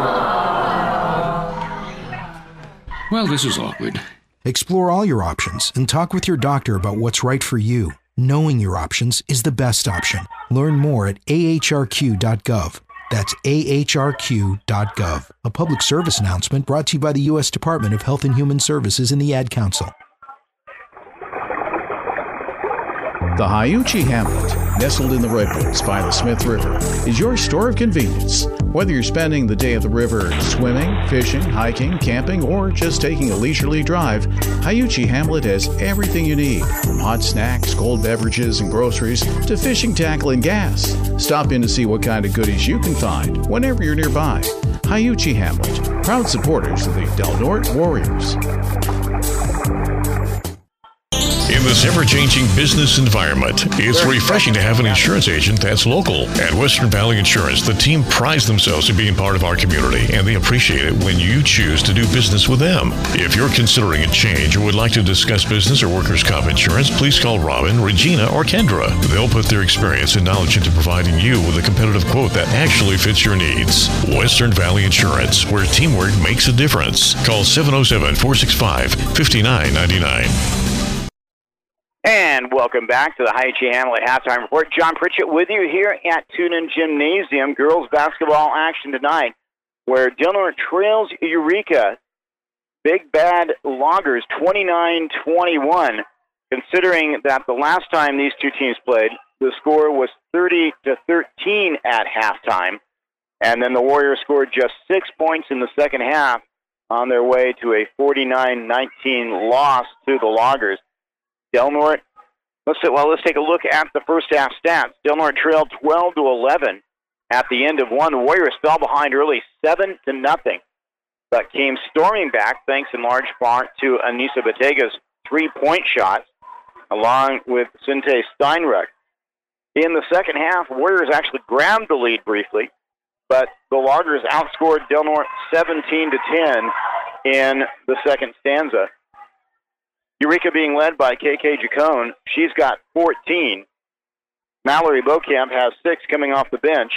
Well, this is awkward. Explore all your options and talk with your doctor about what's right for you. Knowing your options is the best option. Learn more at A H R Q dot gov. That's A H R Q dot gov. A public service announcement brought to you by the U S Department of Health and Human Services and the Ad Council. The Hiuchi Hamlet, nestled in the redwoods by the Smith River, is your store of convenience. Whether you're spending the day at the river swimming, fishing, hiking, camping, or just taking a leisurely drive, Hiuchi Hamlet has everything you need, from hot snacks, cold beverages, and groceries to fishing tackle and gas. Stop in to see what kind of goodies you can find whenever you're nearby. Hiuchi Hamlet, proud supporters of the Del Norte Warriors. In this ever-changing business environment, it's refreshing to have an insurance agent that's local. At Western Valley Insurance, the team prides themselves in being part of our community, and they appreciate it when you choose to do business with them. If you're considering a change or would like to discuss business or workers' comp insurance, please call Robin, Regina, or Kendra. They'll put their experience and knowledge into providing you with a competitive quote that actually fits your needs. Western Valley Insurance, where teamwork makes a difference. Call seven oh seven, four six five, five nine nine nine. And welcome back to the Hiuchi Hamlet Halftime Report. John Pritchett with you here at Tunin Gymnasium. Girls basketball action tonight, where Del Norte trails Eureka. Big Bad Loggers twenty-nine twenty-one. Considering that the last time these two teams played, the score was thirty to thirteen at halftime. And then the Warriors scored just six points in the second half on their way to a forty-nine nineteen loss to the Loggers. Del Norte, let's well, let's take a look at the first half stats. Del Norte trailed twelve to eleven at the end of one. The Warriors fell behind early, seven to nothing, but came storming back thanks in large part to Anissa Batega's three-point shots, along with Sinte Steinruck. In the second half, Warriors actually grabbed the lead briefly, but the Loggers outscored Del Norte seventeen to ten in the second stanza. Eureka being led by K K Jacone. She's got fourteen. Mallory Beaucamp has six coming off the bench.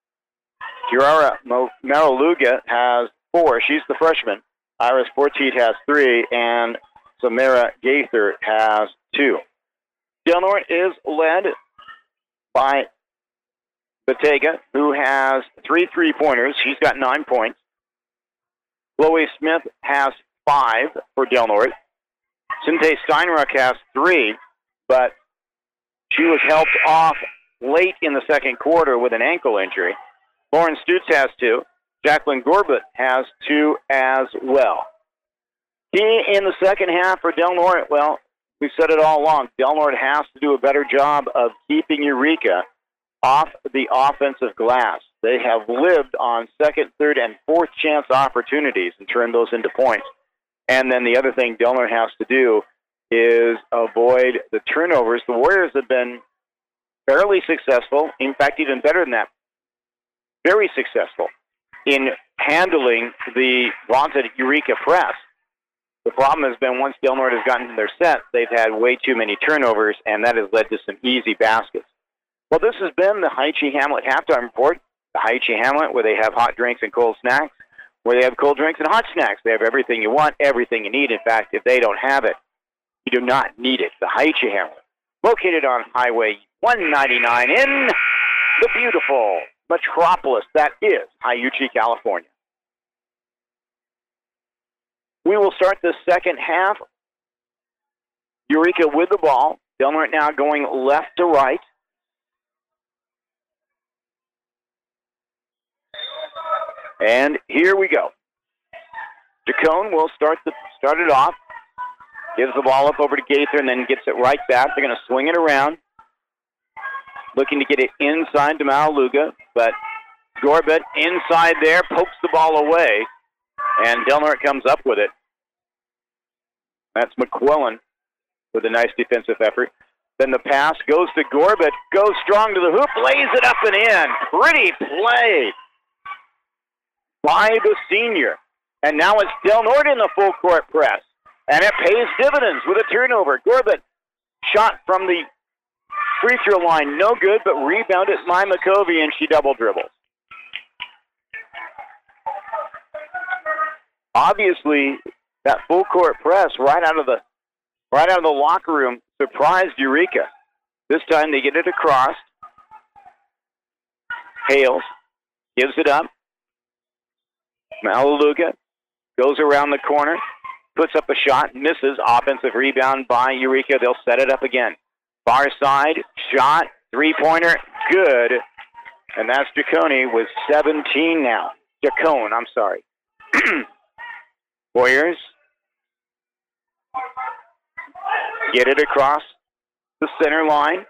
Girara Maraluga has four. She's the freshman. Iris Fortit has three, and Samara Gaither has two. Del Norte is led by Batega, who has three three-pointers. She's got nine points. Chloe Smith has five for Del Norte. Sinte Steinruck has three, but she was helped off late in the second quarter with an ankle injury. Lauren Stutz has two. Jacqueline Gorbett has two as well. Key in the second half for Del Norte, well, we've said it all along. Del Norte has to do a better job of keeping Eureka off the offensive glass. They have lived on second, third, and fourth chance opportunities and turned those into points. And then the other thing Del Norte has to do is avoid the turnovers. The Warriors have been fairly successful, in fact, even better than that, very successful in handling the vaunted Eureka press. The problem has been once Del Norte has gotten to their set, they've had way too many turnovers, and that has led to some easy baskets. Well, this has been the Haichi Hamlet halftime report. The Haichi Hamlet, where they have hot drinks and cold snacks, where they have cold drinks and hot snacks. They have everything you want, everything you need. In fact, if they don't have it, you do not need it. The Haichi Hamlet, located on Highway one ninety-nine in the beautiful metropolis that is Haiuchi, California. We will start the second half. Eureka with the ball. Del Norte now going left to right. And here we go. Jacone will start the start it off. Gives the ball up over to Gaither and then gets it right back. They're going to swing it around. Looking to get it inside to Malaluga, but Gorbett inside there pokes the ball away, and Del Norte comes up with it. That's McQuillan with a nice defensive effort. Then the pass goes to Gorbett, goes strong to the hoop, lays it up and in. Pretty play by the senior. And now it's Del Norte in the full court press, and it pays dividends with a turnover. Gorbett shot from the free throw line, no good, but rebounded by McCovey, and she double dribbles. Obviously, that full court press right out of the right out of the locker room surprised Eureka. This time they get it across. Hales gives it up. Malaluga goes around the corner, puts up a shot, misses. Offensive rebound by Eureka. They'll set it up again. Far side, shot, three-pointer, good. And that's Jacone with seventeen now. Jacone, I'm sorry. Warriors get it across the center line.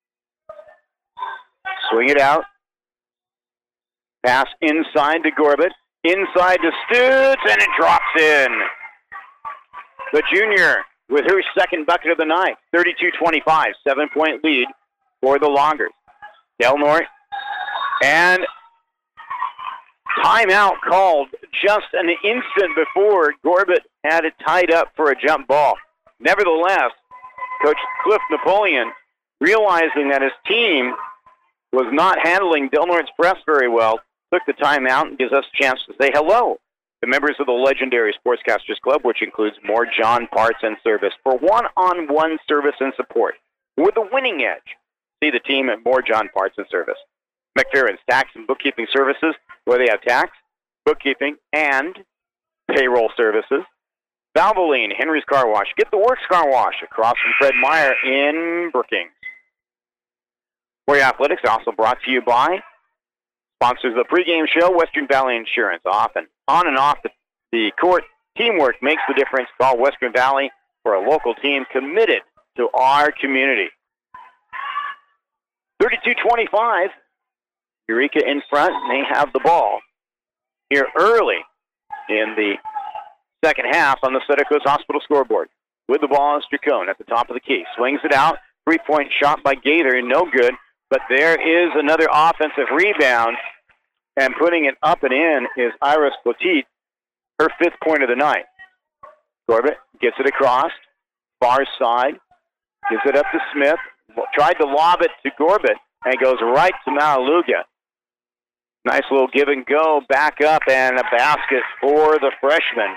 Swing it out. Pass inside to Gorbett. Inside to Stutz, and it drops in. The junior with her second bucket of the night, thirty-two twenty-five, seven-point lead for the Loggers. Del Norte, and timeout called just an instant before Gorbett had it tied up for a jump ball. Nevertheless, Coach Cliff Napoleon, realizing that his team was not handling Del Norte's press very well, took the timeout and gives us a chance to say hello to members of the legendary Sportscasters Club, which includes More John Parts and Service, for one-on-one service and support with a winning edge. See the team at More John Parts and Service. McFerrin's Tax and Bookkeeping Services, where they have tax, bookkeeping, and payroll services. Valvoline, Henry's Car Wash. Get the Works Car Wash across from Fred Meyer in Brookings. Warrior Athletics also brought to you by sponsors of the pregame show, Western Valley Insurance. Often on and off the, the court, teamwork makes the difference. Call Western Valley for a local team committed to our community. thirty-two twenty-five, Eureka in front, and they have the ball here early in the second half on the Sutter Coast Hospital scoreboard. With the ball is Jacone at the top of the key. Swings it out. Three-point shot by Gaither, no good. But there is another offensive rebound, and putting it up and in is Iris Petit, her fifth point of the night. Gorbett gets it across, far side, gives it up to Smith, tried to lob it to Gorbett, and it goes right to Malaluga. Nice little give and go, back up, and a basket for the freshman.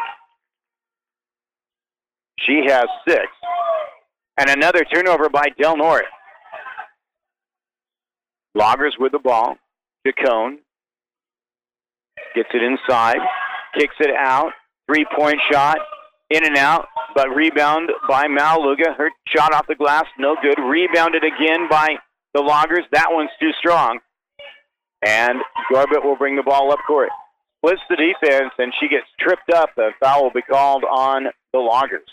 She has six. And another turnover by Del Norte. Loggers with the ball. Jacone gets it inside, kicks it out, three-point shot, in and out, but rebound by Malaluga. Her shot off the glass, no good. Rebounded again by the Loggers. That one's too strong. And Gorbett will bring the ball up court. Splits the defense, and she gets tripped up. The foul will be called on the Loggers.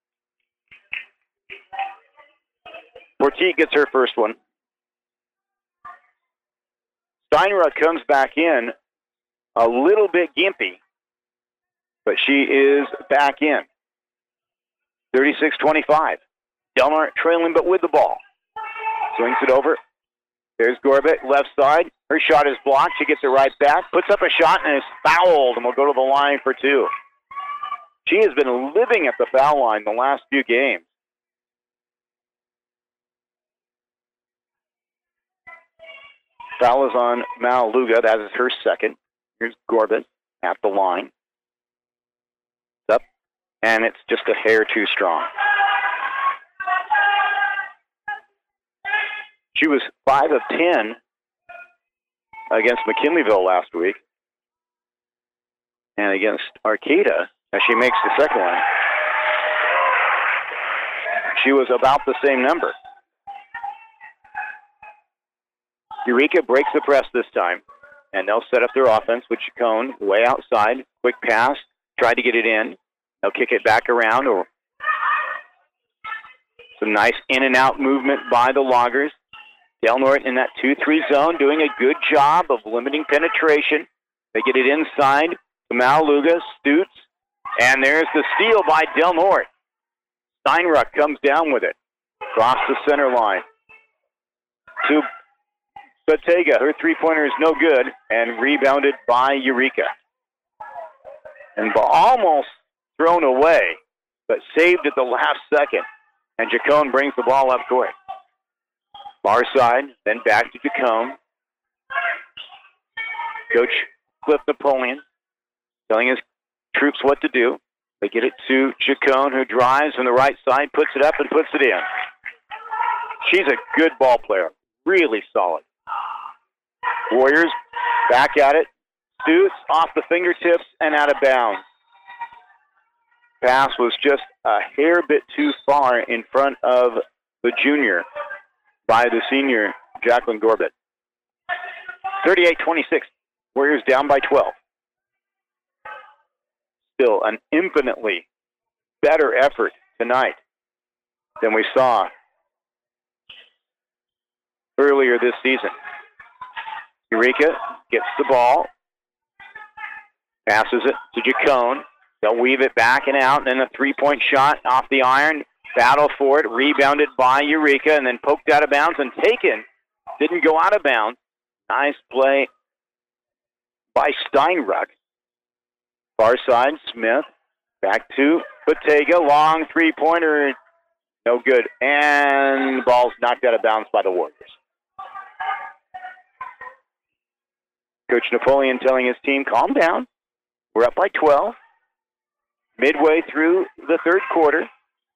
Portique gets her first one. Steinruck comes back in a little bit gimpy, but she is back in. thirty-six twenty-five. Del Norte trailing, but with the ball. Swings it over. There's Gorbett, left side. Her shot is blocked. She gets it right back, puts up a shot, and is fouled, and will go to the line for two. She has been living at the foul line the last few games. Foul is on Malaluga. That is her second. Here's Gorbett at the line. Up, and it's just a hair too strong. She was five of ten against McKinleyville last week. And against Arcata, as she makes the second one, she was about the same number. Eureka breaks the press this time, and they'll set up their offense with Chacon way outside. Quick pass, tried to get it in. They'll kick it back around. Or some nice in and out movement by the Loggers. Del Norte in that two three zone doing a good job of limiting penetration. They get it inside to Malaluga, Stutz, and there's the steal by Del Norte. Steinruck comes down with it, across the center line. To Bottega, her three-pointer is no good, and rebounded by Eureka. And almost thrown away, but saved at the last second. And Chacon brings the ball up court. Far side, then back to Chacon. Coach Cliff Napoleon telling his troops what to do. They get it to Chacon, who drives on the right side, puts it up and puts it in. She's a good ball player, really solid. Warriors back at it. Stutz off the fingertips and out of bounds. Pass was just a hair bit too far in front of the junior by the senior, Jacqueline Gorbett. thirty-eight twenty-six. Warriors down by twelve. Still an infinitely better effort tonight than we saw earlier this season. Eureka gets the ball, passes it to Chacon. They'll weave it back and out, and then a three-point shot off the iron. Battle for it, rebounded by Eureka, and then poked out of bounds and taken. Didn't go out of bounds. Nice play by Steinruck. Far side, Smith. Back to Bottega. Long three-pointer. No good. And the ball's knocked out of bounds by the Warriors. Coach Napoleon telling his team, calm down. We're up by twelve. Midway through the third quarter.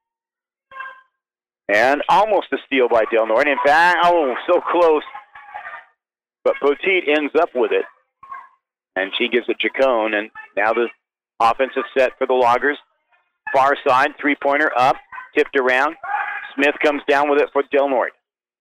And almost a steal by Del Norte. In fact, oh, so close. But Poteet ends up with it. And she gives it Chacon. And now the offensive set for the Loggers. Far side, three-pointer up, tipped around. Smith comes down with it for Del Norte.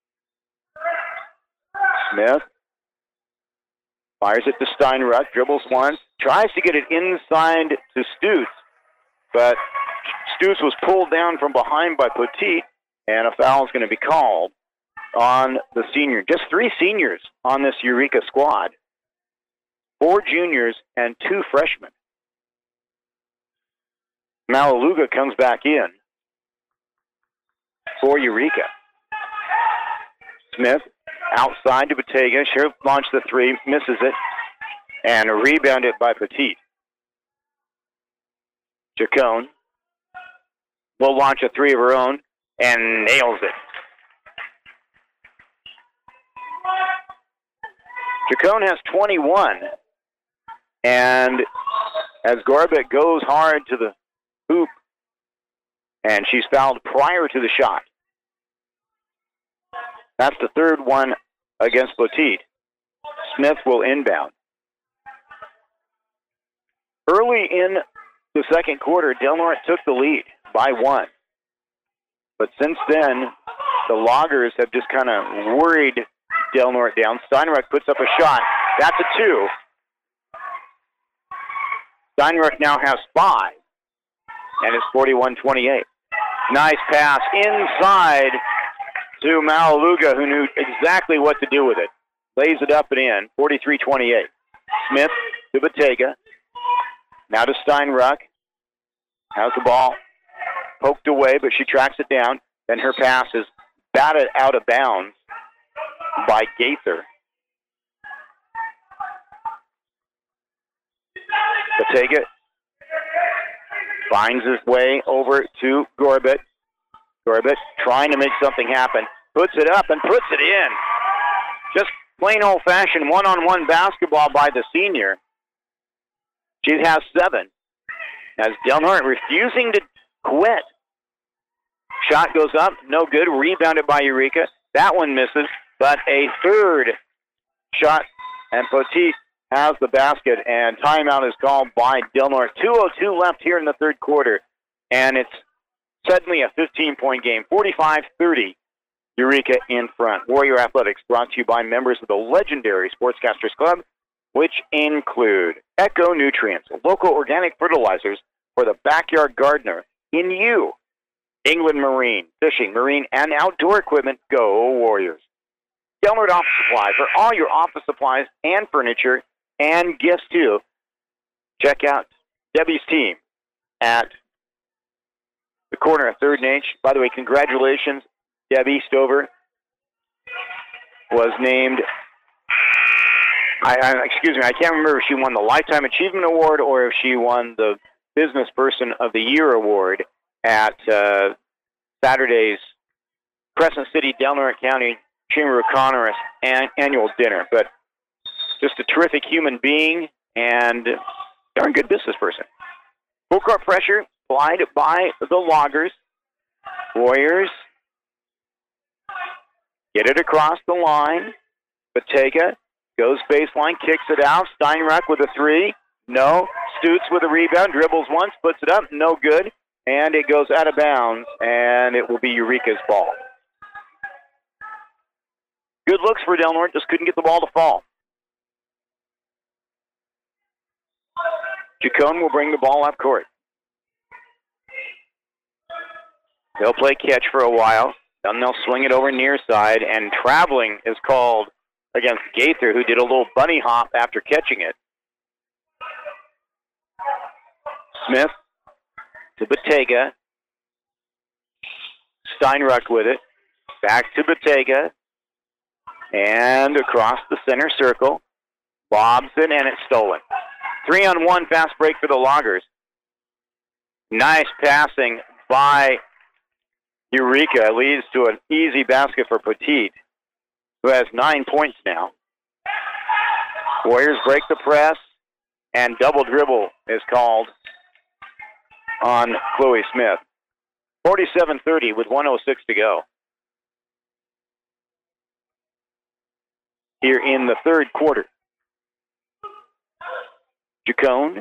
Smith fires it to Steinruck, dribbles once, tries to get it inside to Stutz, but Stutz was pulled down from behind by Poteet, and a foul is going to be called on the senior. Just three seniors on this Eureka squad. Four juniors and two freshmen. Malaluga comes back in for Eureka. Smith outside to Bottega. She'll launch the three, misses it, and rebounded by Poteet. Chacon will launch a three of her own and nails it. Chacon has twenty-one, and as Gorbett goes hard to the hoop, and she's fouled prior to the shot. That's the third one against Poteet. Smith will inbound. Early in the second quarter, Del Norte took the lead by one. But since then, the Loggers have just kind of worried Del Norte down. Steinruck puts up a shot. That's a two. Steinruck now has five, and it's forty-one twenty-eight. Nice pass inside to Malaluga, who knew exactly what to do with it. Lays it up and in, forty-three twenty-eight. Smith to Bottega. Now to Steinruck. Has the ball poked away, but she tracks it down. Then her pass is batted out of bounds by Gaither. Batega finds his way over to Gorbett. Gorbett trying to make something happen. Puts it up and puts it in. Just plain old-fashioned one-on-one basketball by the senior. She has seven. As Del Norte refusing to quit. Shot goes up, no good. Rebounded by Eureka. That one misses, but a third shot, and Poteet has the basket, and timeout is called by Del Norte. two oh two left here in the third quarter, and it's suddenly a fifteen-point game, forty-five thirty. Eureka in front. Warrior Athletics brought to you by members of the legendary Sportscasters Club, which include Echo Nutrients, local organic fertilizers for the backyard gardener in you. England Marine, fishing, marine, and outdoor equipment. Go Warriors. Del Norte Office Supply for all your office supplies and furniture and gifts too. Check out Debbie's team at the corner of third and H. By the way, congratulations. Debbie Stover was named, I, I, excuse me, I can't remember if she won the Lifetime Achievement Award or if she won the Business Person of the Year Award at uh, Saturday's Crescent City, Del Norte County Chamber of Commerce an- annual dinner. But just a terrific human being and darn good business person. Full court pressure applied by the Loggers. Warriors get it across the line. Batega goes baseline, kicks it out. Steinruck with a three. No. Stutz with a rebound, dribbles once, puts it up, no good. And it goes out of bounds, and it will be Eureka's ball. Good looks for Del Norte, just couldn't get the ball to fall. Chacon will bring the ball up court. They'll play catch for a while. Then they'll swing it over near side, and traveling is called against Gaither, who did a little bunny hop after catching it. Smith to Batega. Steinruck with it. Back to Batega. And across the center circle. Bobs it, and it's stolen. Three on one fast break for the Loggers. Nice passing by Eureka. Leads to an easy basket for Poteet, who has nine points now. Warriors break the press, and double dribble is called on Chloe Smith. forty-seven thirty with one oh six to go. Here in the third quarter. Chacon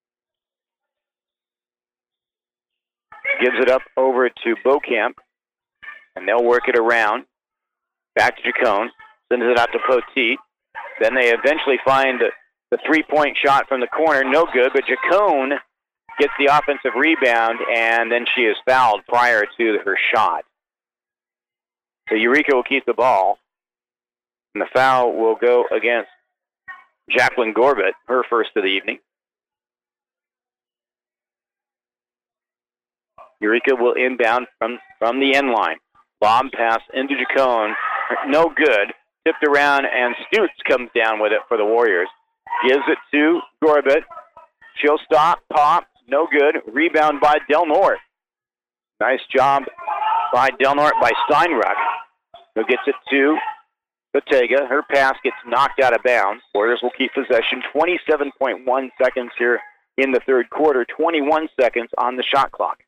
gives it up over to Beaucamp, and they'll work it around. Back to Chacon, sends it out to Poteet. Then they eventually find the, the three-point shot from the corner. No good, but Chacon gets the offensive rebound, and then she is fouled prior to her shot. So Eureka will keep the ball, and the foul will go against Jacqueline Gorbett, her first of the evening. Eureka will inbound from, from the end line. Lob pass into Chacon. No good. Tipped around, and Stutz comes down with it for the Warriors. Gives it to Gorbett. She'll stop, pop, no good. Rebound by Del Norte. Nice job by Del Norte by Steinruck, who gets it to Batega. Her pass gets knocked out of bounds. Warriors will keep possession. twenty-seven point one seconds here in the third quarter. twenty-one seconds on the shot clock.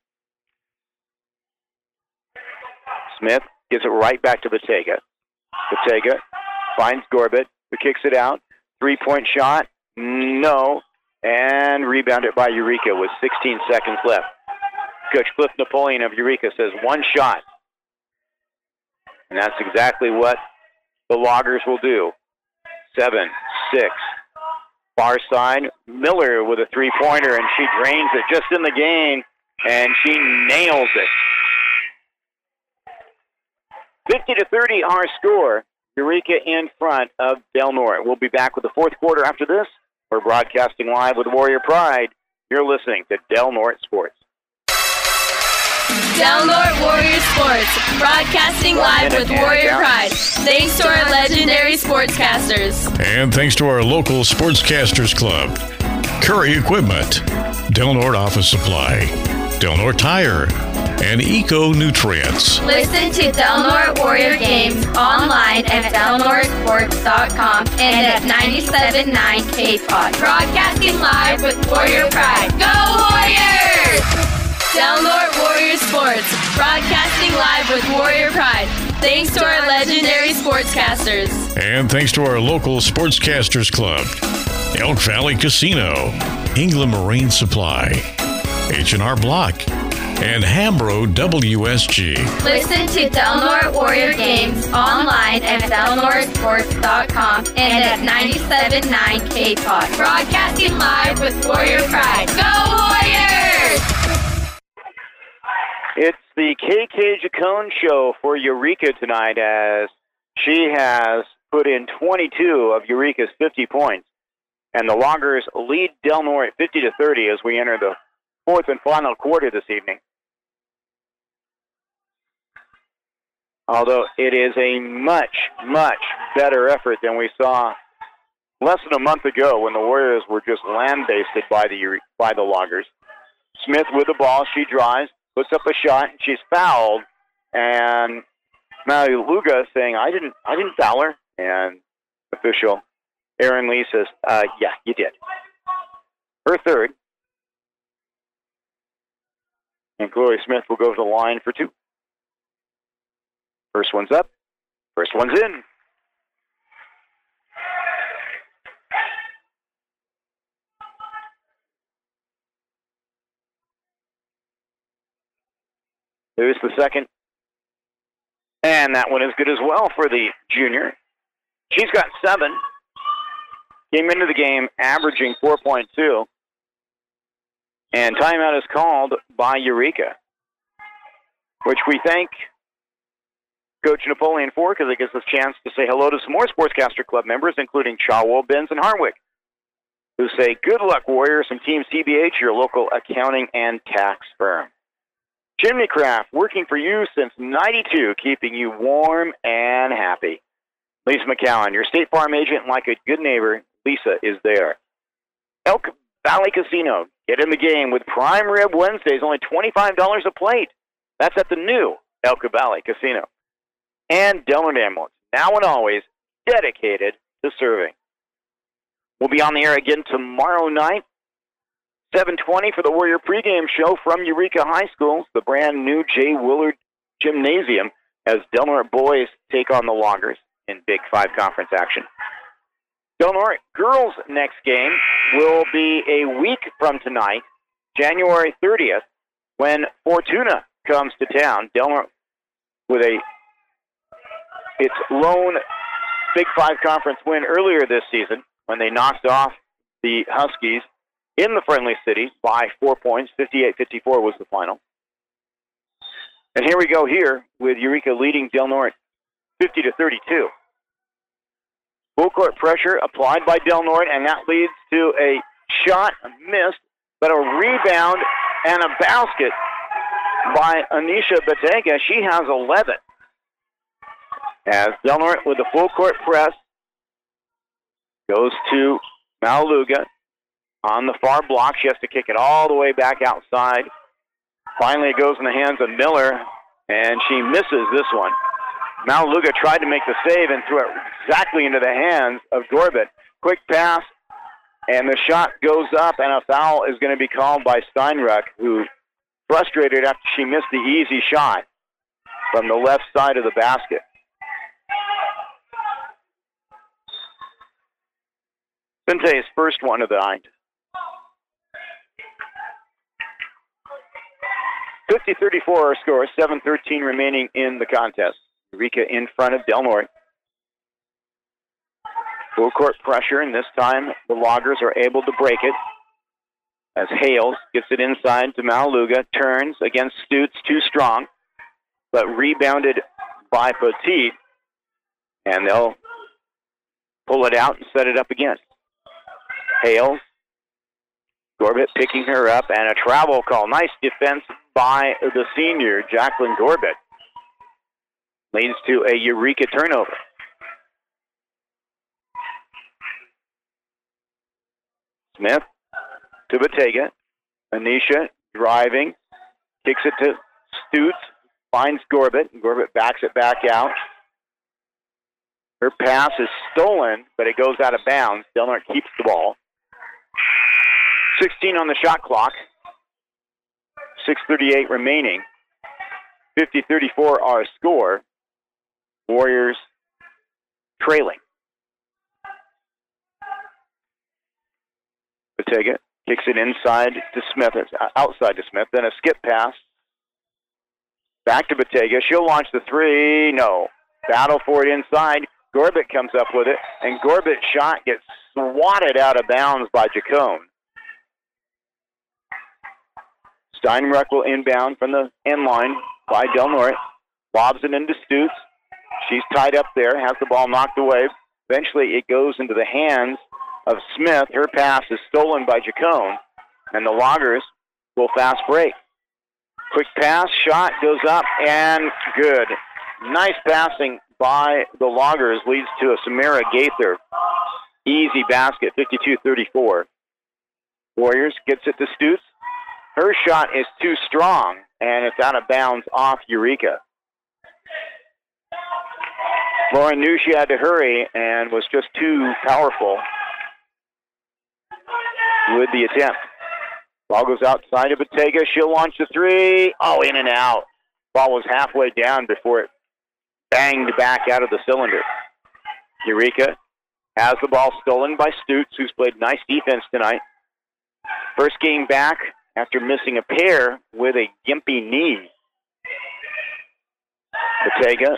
Smith gives it right back to Batega. Batega finds Gorbett, who kicks it out. Three-point shot. No. And rebounded by Eureka with sixteen seconds left. Coach Cliff Napoleon of Eureka says one shot. And that's exactly what the Loggers will do. Seven, six. Far side, Miller with a three-pointer, and she drains it just in the game, and she nails it. fifty to thirty our score. Eureka in front of Del Norte. We'll be back with the fourth quarter after this. We're broadcasting live with Warrior Pride. You're listening to Del Norte Sports. Del Norte Warrior Sports, broadcasting live with Warrior Pride. Thanks to our legendary sportscasters. And thanks to our local Sportscasters Club. Curry Equipment, Del Norte Office Supply, Del Norte Tire, and Eco Nutrients. Listen to Del Norte Warrior Games online at del norte sports dot com and at ninety-seven point nine K P O D. Broadcasting live with Warrior Pride. Go Warriors! Del Norte Warrior Sports. Broadcasting live with Warrior Pride. Thanks to our legendary sportscasters. And thanks to our local Sportscasters Club, Elk Valley Casino, England Marine Supply, H and R Block, and Hambro W S G. Listen to Del Norte Warrior Games online at del norte sports dot com and at ninety-seven point nine K P O D. Broadcasting live with Warrior Pride. Go Warriors! It's the K K Jacone show for Eureka tonight, as she has put in twenty-two of Eureka's fifty points. And the Loggers lead Del Norte fifty to thirty as we enter the fourth and final quarter this evening. Although it is a much, much better effort than we saw less than a month ago when the Warriors were just land-basted by the by the Loggers. Smith with the ball, she drives, puts up a shot, and she's fouled. And Maluga saying, "I didn't, I didn't foul her." And official Aaron Lee says, uh, "Yeah, you did." Her third. And Chloe Smith will go to the line for two. First one's up. First one's in. There's the second. And that one is good as well for the junior. She's got seven. Came into the game averaging four point two. And timeout is called by Eureka, which we thank Coach Napoleon for, because it gives us a chance to say hello to some more Sportscaster Club members, including Chawel, Benz, and Harwick, who say, "Good luck, Warriors," from Team C B H, your local accounting and tax firm. Chimneycraft, working for you since ninety-two, keeping you warm and happy. Lisa McCowan, your State Farm agent, like a good neighbor, Lisa is there. Elk Valley Casino, get in the game with Prime Rib Wednesdays, only twenty-five dollars a plate. That's at the new Elk Valley Casino. And Del Norte Ambulance, now and always dedicated to serving. We'll be on the air again tomorrow night, seven twenty for the Warrior pregame show from Eureka High School, the brand new Jay Willard Gymnasium, as Del Norte boys take on the Loggers in Big Five Conference action. Del Norte girls' next game will be a week from tonight, January thirtieth, when Fortuna comes to town. Del Norte with a its lone Big Five Conference win earlier this season when they knocked off the Huskies in the friendly city by four points. fifty-eight fifty-four was the final. And here we go here with Eureka leading Del Norte fifty to thirty-two. Full court pressure applied by Del Norte, and that leads to a shot missed, but a rebound and a basket by Anisha Batega. She has eleven. As Del Norte with the full court press goes to Maluga on the far block. She has to kick it all the way back outside. Finally, it goes in the hands of Miller, and she misses this one. Maluga tried to make the save and threw it exactly into the hands of Gorbett. Quick pass, and the shot goes up, and a foul is going to be called by Steinruck, who frustrated after she missed the easy shot from the left side of the basket. Cinte's first one of the night. fifty thirty-four our score, seven thirteen remaining in the contest. Eureka in front of Del Norte. Full court pressure, and this time the Loggers are able to break it as Hales gets it inside to Maluga, turns against Stutes, too strong, but rebounded by Petit, and they'll pull it out and set it up again. Hales, Gorbett picking her up, and a travel call. Nice defense by the senior, Jacqueline Gorbett. Leads to a Eureka turnover. Smith to Batega. Anisha driving, kicks it to Stutz, finds Gorbett. Gorbett backs it back out. Her pass is stolen, but it goes out of bounds. Del Norte keeps the ball. sixteen on the shot clock. six thirty-eight remaining. fifty thirty-four our score. Warriors trailing. Batega kicks it inside to Smith, outside to Smith, then a skip pass. Back to Batega. She'll launch the three. No. Battle for it inside. Gorbett comes up with it, and Gorbett's shot gets swatted out of bounds by Jacone. Steinruck will inbound from the end line by Del Norte. Lobs it into Stutz. She's tied up there, has the ball knocked away. Eventually it goes into the hands of Smith. Her pass is stolen by Jacone, and the Loggers will fast break. Quick pass, shot goes up, and good. Nice passing by the Loggers leads to a Samara Gaither easy basket, fifty-two thirty-four. Warriors gets it to Stutz. Her shot is too strong, and it's out of bounds off Eureka. Lauren knew she had to hurry and was just too powerful with the attempt. Ball goes outside of Batega. She'll launch the three. Oh, in and out. Ball was halfway down before it banged back out of the cylinder. Eureka has the ball stolen by Stutz, who's played nice defense tonight. First game back after missing a pair with a gimpy knee. Batega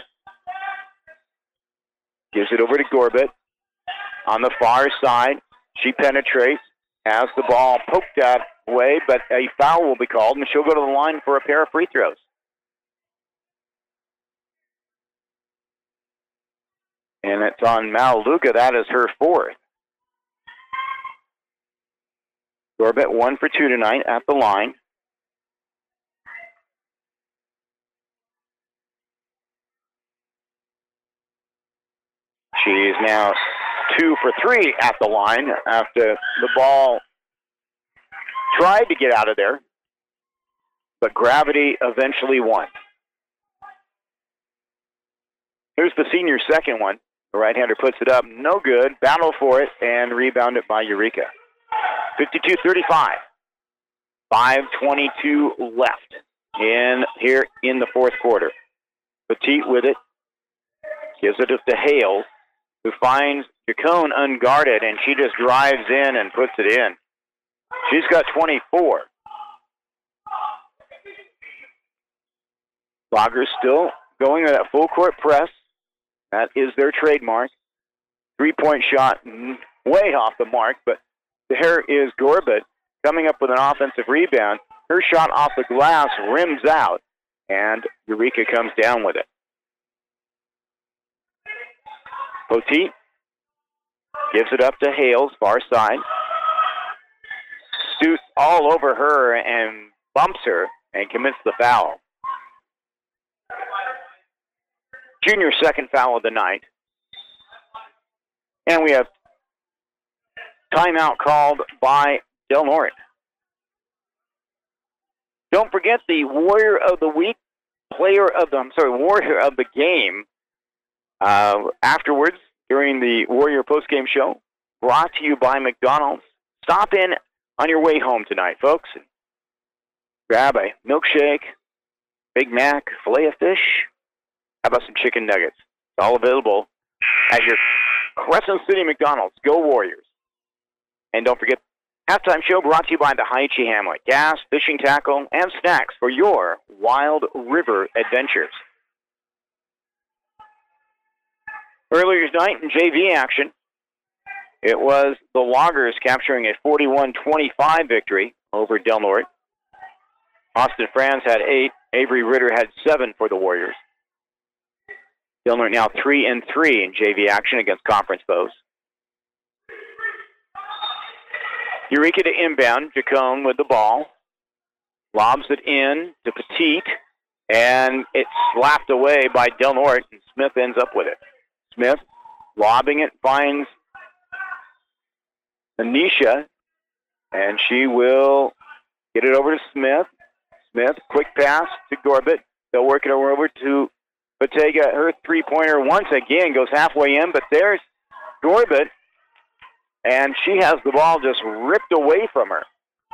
gives it over to Gorbett. On the far side, she penetrates, has the ball poked out way, but a foul will be called, and she'll go to the line for a pair of free throws. And it's on Malaluga. That is her fourth. Gorbett one for two tonight at the line. She is now two for three at the line after the ball tried to get out of there, but gravity eventually won. Here's the senior second one. The right-hander puts it up. No good. Battle for it and rebounded by Eureka. fifty-two thirty-five. five twenty-two left in here in the fourth quarter. Petit with it. Gives it to Hales, who finds Jacone unguarded, and she just drives in and puts it in. She's got twenty-four. Loggers still going with that full court press. That is their trademark. Three-point shot way off the mark, but there is Gorbett coming up with an offensive rebound. Her shot off the glass rims out, and Eureka comes down with it. Poteet gives it up to Hales, far side. Stutz all over her and bumps her and commits the foul. Junior second foul of the night. And we have timeout called by Del Norte. Don't forget the Warrior of the Week, player of the, I'm sorry, Warrior of the Game. Uh, afterwards, during the Warrior postgame show, brought to you by McDonald's. Stop in on your way home tonight, folks, and grab a milkshake, Big Mac, filet of fish. How about some chicken nuggets? It's all available at your Crescent City McDonald's. Go Warriors. And don't forget, halftime show brought to you by the Haiichi Hamlet. Gas, fishing tackle, and snacks for your wild river adventures. Earlier tonight in J V action, it was the Loggers capturing a forty-one twenty-five victory over Del Norte. Austin Franz had eight. Avery Ritter had seven for the Warriors. Del Norte now three and three in J V action against conference foes. Eureka to inbound. Jacone with the ball. Lobs it in to Petit, and it's slapped away by Del Norte, and Smith ends up with it. Smith lobbing it, finds Anisha, And she will get it over to Smith. Smith, quick pass to Gorbit. They'll work it over to Batega. Her three-pointer once again goes halfway in, but there's Gorbit, and she has the ball just ripped away from her.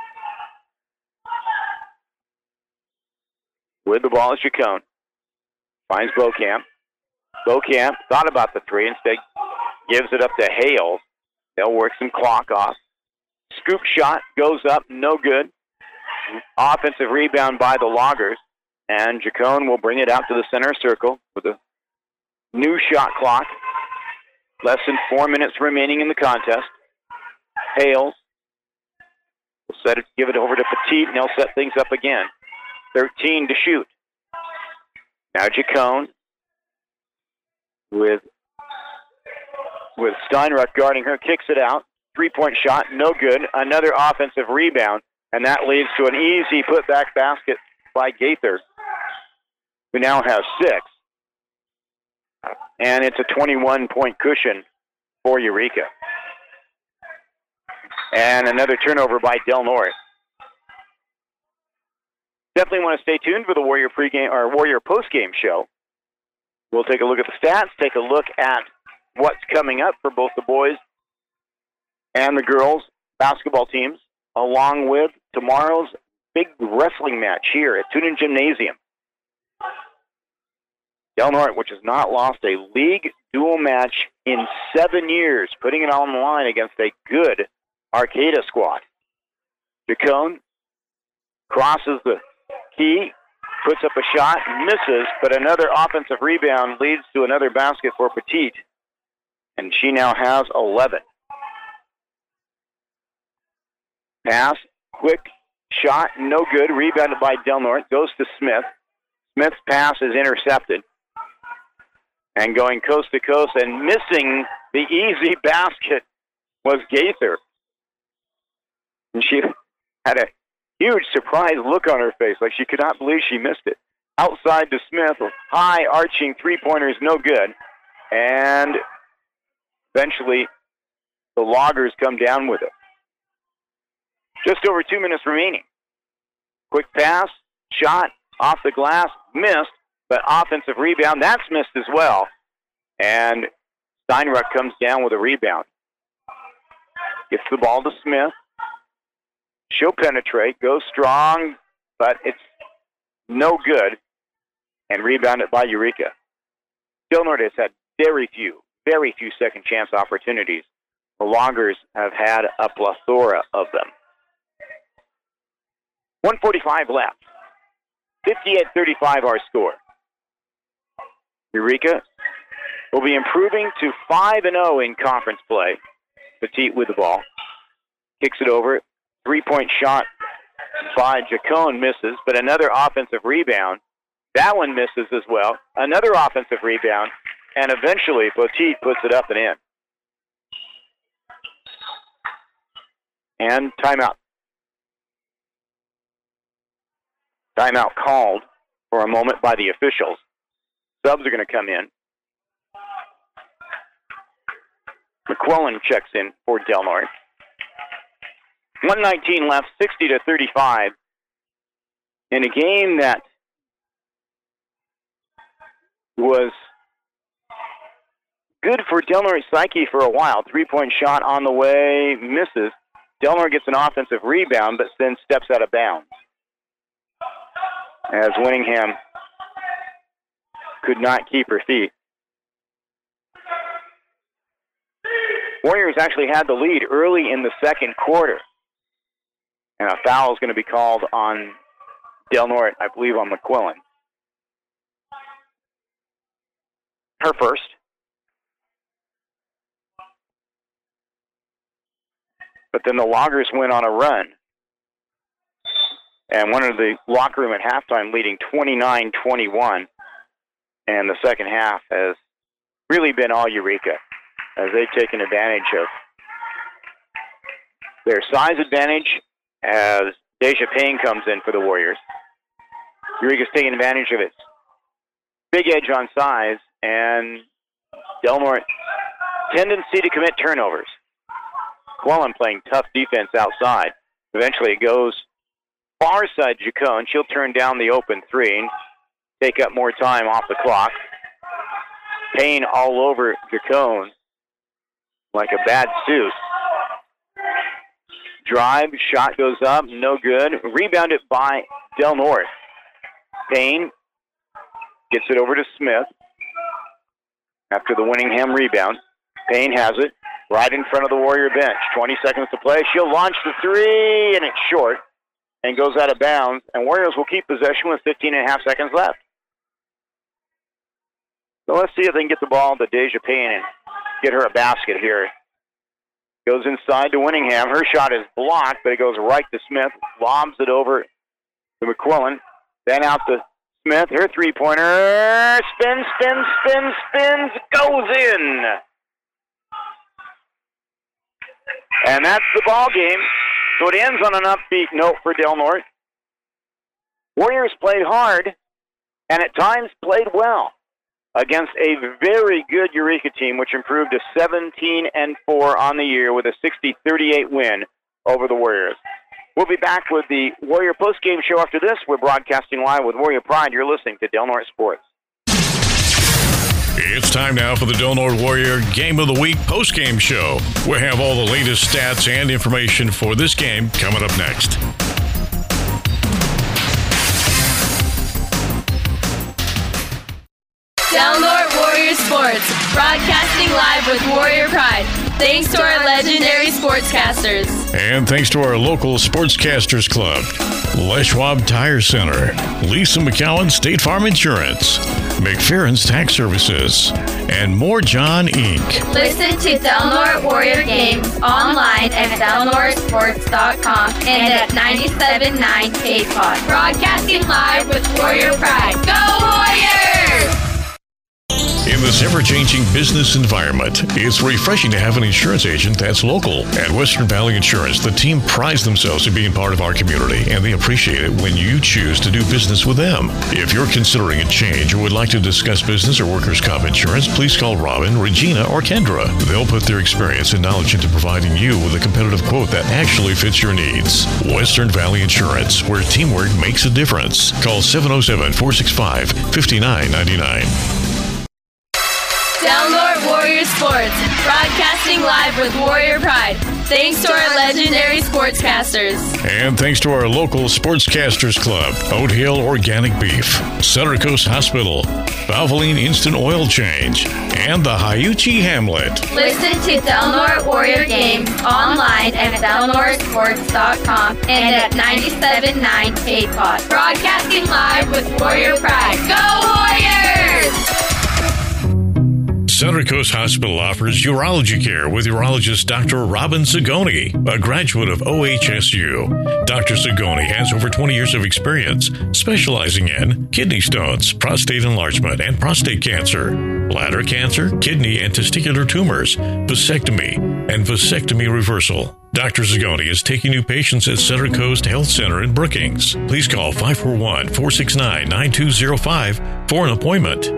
With the ball is Chacon. Finds Beaucamp. Beaucamp thought about the three, instead gives it up to Hales. They'll work some clock off. Scoop shot goes up, no good. Offensive rebound by the Loggers. And Chacon will bring it out to the center circle with a new shot clock. Less than four minutes remaining in the contest. Hales will set it, give it over to Petit, and they'll set things up again. thirteen to shoot. Now Chacon with, with Steinruck guarding her, kicks it out. Three-point shot, no good. Another offensive rebound, and that leads to an easy putback basket by Gaither, who now has six. And it's a twenty-one-point cushion for Eureka. And another turnover by Del Norte. Definitely want to stay tuned for the Warrior pregame or Warrior postgame show. We'll take a look at the stats, take a look at what's coming up for both the boys and the girls basketball teams, along with tomorrow's big wrestling match here at Tunin Gymnasium. Del Norte, which has not lost a league dual match in seven years, putting it on the line against a good Arcata squad. Chacon crosses the key, puts up a shot, misses, but another offensive rebound leads to another basket for Petit, and she now has eleven. Pass, quick shot, no good, rebounded by Del Norte, goes to Smith. Smith's pass is intercepted. And going coast to coast and missing the easy basket was Gaither. And she had a huge surprised look on her face, like she could not believe she missed it. Outside to Smith, high arching three-pointers, no good. And eventually the Loggers come down with it. Just over two minutes remaining. Quick pass, shot, off the glass, missed, but offensive rebound, that's missed as well. And Steinruck comes down with a rebound. Gets the ball to Smith. She'll penetrate, goes strong, but it's no good. And rebounded by Eureka. Del Norte has had very few, very few second chance opportunities. The Loggers have had a plethora of them. one forty-five left. fifty-eight thirty-five our score. Eureka will be improving to five and oh in conference play. Petit with the ball. Kicks it over. Three-point shot by Chacon misses, but another offensive rebound. That one misses as well. Another offensive rebound, and eventually Petit puts it up and in. And timeout. Timeout called for a moment by the officials. Subs are going to come in. McQuillan checks in for Del Norte. one nineteen left, sixty to thirty-five. In a game that was good for Del Norte Psyche for a while. Three-point shot on the way, misses. Del Norte gets an offensive rebound, but then steps out of bounds. As Winningham could not keep her feet. Warriors actually had the lead early in the second quarter. And a foul is going to be called on Del Norte, I believe on McQuillan. Her first. But then the Loggers went on a run. And one of the locker room at halftime leading twenty-nine twenty-one. And the second half has really been all Eureka as they've taken advantage of their size advantage as Deja Payne comes in for the Warriors. Eureka's taking advantage of its big edge on size and Del Norte's tendency to commit turnovers. McQuillan playing tough defense outside. Eventually it goes far side Jacone. She'll turn down the open three and take up more time off the clock. Payne all over Jacone like a bad Seuss. Drive, shot goes up, no good. Rebounded by Del Norte. Payne gets it over to Smith after the Winningham rebound. Payne has it right in front of the Warrior bench. twenty seconds to play. She'll launch the three, and it's short and goes out of bounds. And Warriors will keep possession with fifteen and a half seconds left. So let's see if they can get the ball to Deja Payne and get her a basket here. Goes inside to Winningham. Her shot is blocked, but it goes right to Smith. Lobs it over to McQuillan. Then out to Smith. Her three-pointer. Spins, spins, spins, spins. Goes in. And that's the ball game. So it ends on an upbeat note for Del Norte. Warriors played hard and at times played well against a very good Eureka team, which improved to seventeen and four on the year with a sixty thirty-eight win over the Warriors. We'll be back with the Warrior postgame show after this. We're broadcasting live with Warrior Pride. You're listening to Del Norte Sports. It's time now for the Del Norte Warrior Game of the Week postgame show. We have all the latest stats and information for this game coming up next. Del Norte Warrior Sports, broadcasting live with Warrior Pride. Thanks to our legendary sportscasters. And thanks to our local Sportscasters Club, Les Schwab Tire Center, Lisa McCowan State Farm Insurance, McFerrin's Tax Services, and More John Incorporated. Listen to Del Norte Warrior Games online at del norte sports dot com and at ninety-seven point nine K P O D. Broadcasting live with Warrior Pride. Go Warriors! In this ever-changing business environment, it's refreshing to have an insurance agent that's local. At Western Valley Insurance, the team prides themselves in being part of our community, and they appreciate it when you choose to do business with them. If you're considering a change or would like to discuss business or workers' comp insurance, please call Robin, Regina, or Kendra. They'll put their experience and knowledge into providing you with a competitive quote that actually fits your needs. Western Valley Insurance, where teamwork makes a difference. Call seven oh seven, four six five, five nine nine nine. Del Norte Warrior Sports, broadcasting live with Warrior Pride. Thanks to our legendary sportscasters. And thanks to our local Sportscasters Club, Oat Hill Organic Beef, Center Coast Hospital, Valvoline Instant Oil Change, and the Hayuchi Hamlet. Listen to Del Norte Warrior Games online at del norte sports dot com and at ninety-seven point nine K P O D. Broadcasting live with Warrior Pride. Go Warriors! Center Coast Hospital offers urology care with urologist Doctor Robin Zagoni, a graduate of O H S U. Doctor Zagoni has over twenty years of experience specializing in kidney stones, prostate enlargement, and prostate cancer, bladder cancer, kidney and testicular tumors, vasectomy, and vasectomy reversal. Doctor Zagoni is taking new patients at Center Coast Health Center in Brookings. Please call five four one, four six nine, nine two zero five for an appointment.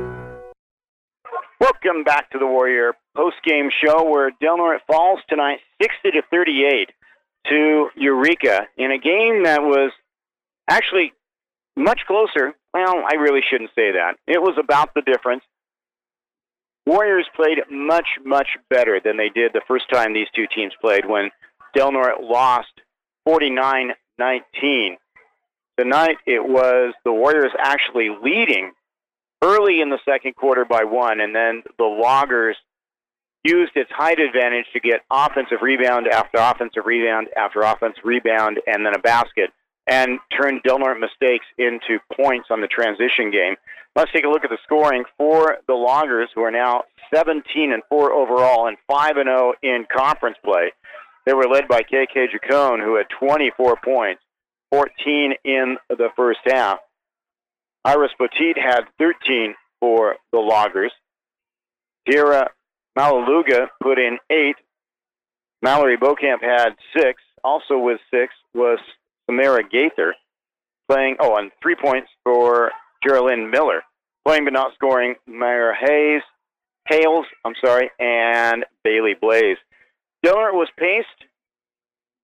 Welcome back to the Warrior post-game show where Del Norte falls tonight sixty to thirty-eight to Eureka in a game that was actually much closer. Well, I really shouldn't say that. It was about the difference. Warriors played much, much better than they did the first time these two teams played when Del Norte lost forty-nine nineteen. Tonight it was the Warriors actually leading early in the second quarter by one, and then the Loggers used its height advantage to get offensive rebound after offensive rebound after offensive rebound and then a basket, and turned Del Norte mistakes into points on the transition game. Let's take a look at the scoring for the Loggers, who are now seventeen and four overall and five and oh in conference play. They were led by K K Jacone, who had twenty-four points, fourteen in the first half. Iris Petit had thirteen for the Loggers. Tierra Malaluga put in eight. Mallory Beaucamp had six. Also with six was Samara Gaither playing, oh, and three points for Geraldine Miller. Playing but not scoring, Myra Hayes, Hales, I'm sorry, and Bailey Blaze. Del Norte was paced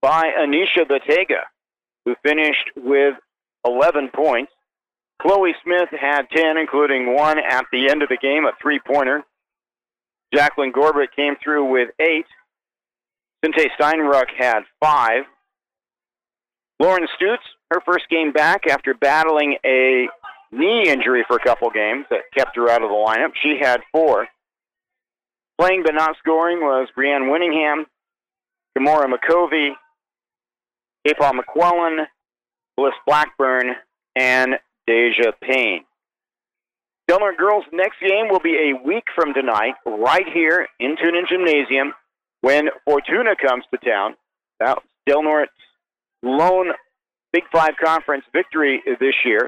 by Anisha Batega, who finished with eleven points. Chloe Smith had ten, including one at the end of the game, a three-pointer. Jacqueline Gorbett came through with eight. Cinte Steinruck had five. Lauren Stutz, her first game back after battling a knee injury for a couple games that kept her out of the lineup. She had four. Playing but not scoring was Brianne Winningham, Gamora McCovey, Kapa McQuillan, Bliss Blackburn, and Deja Payne. Del Norte girls' next game will be a week from tonight, right here in Tunin Gymnasium, when Fortuna comes to town. That's Del Norte's lone Big Five Conference victory this year.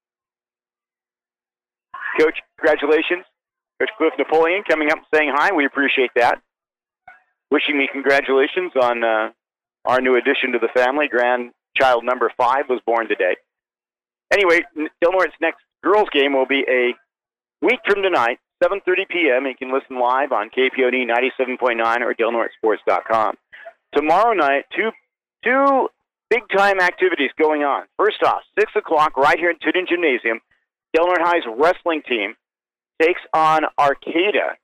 Coach, congratulations. Coach Cliff Napoleon coming up and saying hi. We appreciate that. Wishing me congratulations on uh, our new addition to the family. Grandchild number five was born today. Anyway, Del Norte's next girls game will be a week from tonight, seven thirty p.m. You can listen live on K P O D ninety-seven point nine or Del Norte Sports dot com. Tomorrow night, two two big-time activities going on. First off, six o'clock right here at Tunin Gymnasium, Del Norte High's wrestling team takes on Arcata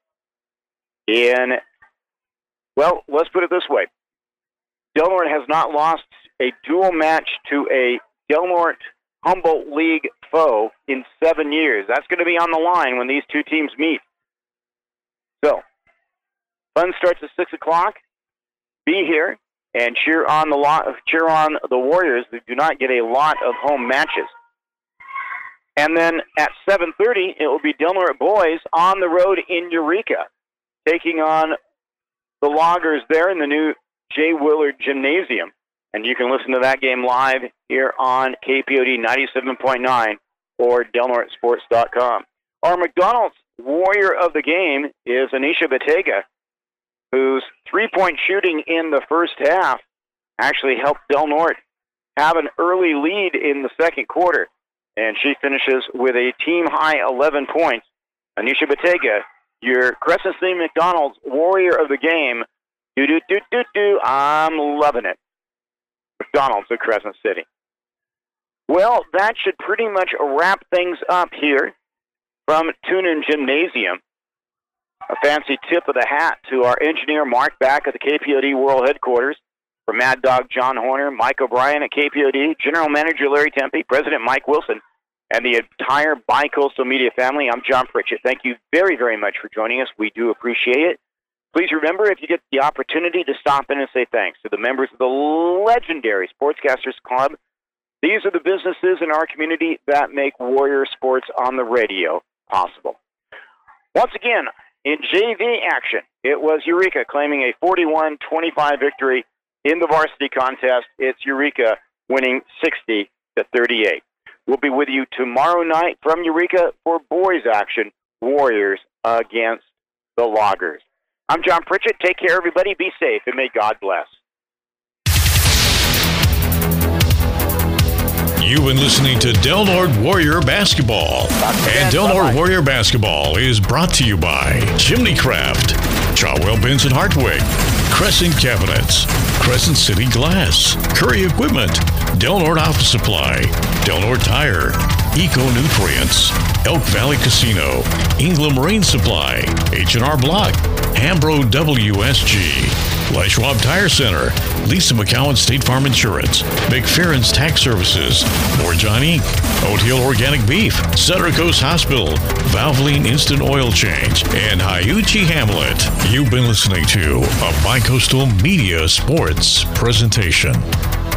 in, well, let's put it this way. Del Norte has not lost a dual match to a Del Norte Humboldt League foe in seven years. That's going to be on the line when these two teams meet. So, fun starts at six o'clock. Be here and cheer on the lo- cheer on the Warriors that do not get a lot of home matches. And then at seven thirty, it will be Del Norte boys on the road in Eureka, taking on the Loggers there in the new Jay Willard Gymnasium. And you can listen to that game live here on K P O D ninety-seven point nine or Del Norte Sports dot com. Our McDonald's Warrior of the game is Anisha Batega, whose three-point shooting in the first half actually helped Del Norte have an early lead in the second quarter. And she finishes with a team-high eleven points. Anisha Batega, your Crescent City McDonald's Warrior of the game. Do-do-do-do-do. I'm loving it. McDonald's of Crescent City. Well, that should pretty much wrap things up here from Tunin Gymnasium. A fancy tip of the hat to our engineer, Mark, back at the K P O D World Headquarters. For Mad Dog John Horner, Mike O'Brien at K P O D, General Manager Larry Tempe, President Mike Wilson, and the entire Bi-Coastal Media family, I'm John Pritchett. Thank you very, very much for joining us. We do appreciate it. Please remember, if you get the opportunity, to stop in and say thanks to the members of the legendary Sportscasters Club. These are the businesses in our community that make Warrior Sports on the radio possible. Once again, in J V action, it was Eureka claiming a forty-one twenty-five victory in the varsity contest. It's Eureka winning sixty to thirty-eight. We'll be with you tomorrow night from Eureka for boys action, Warriors against the Loggers. I'm John Pritchett. Take care, everybody. Be safe, and may God bless. You've been listening to Del Norte Warrior Basketball. And Del Norte Warrior Basketball is brought to you by Chimney Craft, Chawell Benson Hartwig, Crescent Cabinets, Crescent City Glass, Curry Equipment, Del Norte Office Supply, Del Norte Tire, Eco Nutrients, Elk Valley Casino, England Marine Supply, H and R Block, Hambro W S G, Les Schwab Tire Center, Lisa McCowan State Farm Insurance, McFerrin's Tax Services, Morjon Incorporated, Oat Hill Organic Beef, Sutter Coast Hospital, Valvoline Instant Oil Change, and Hiuchi Hamlet. You've been listening to a Bi-Coastal Media Sports presentation.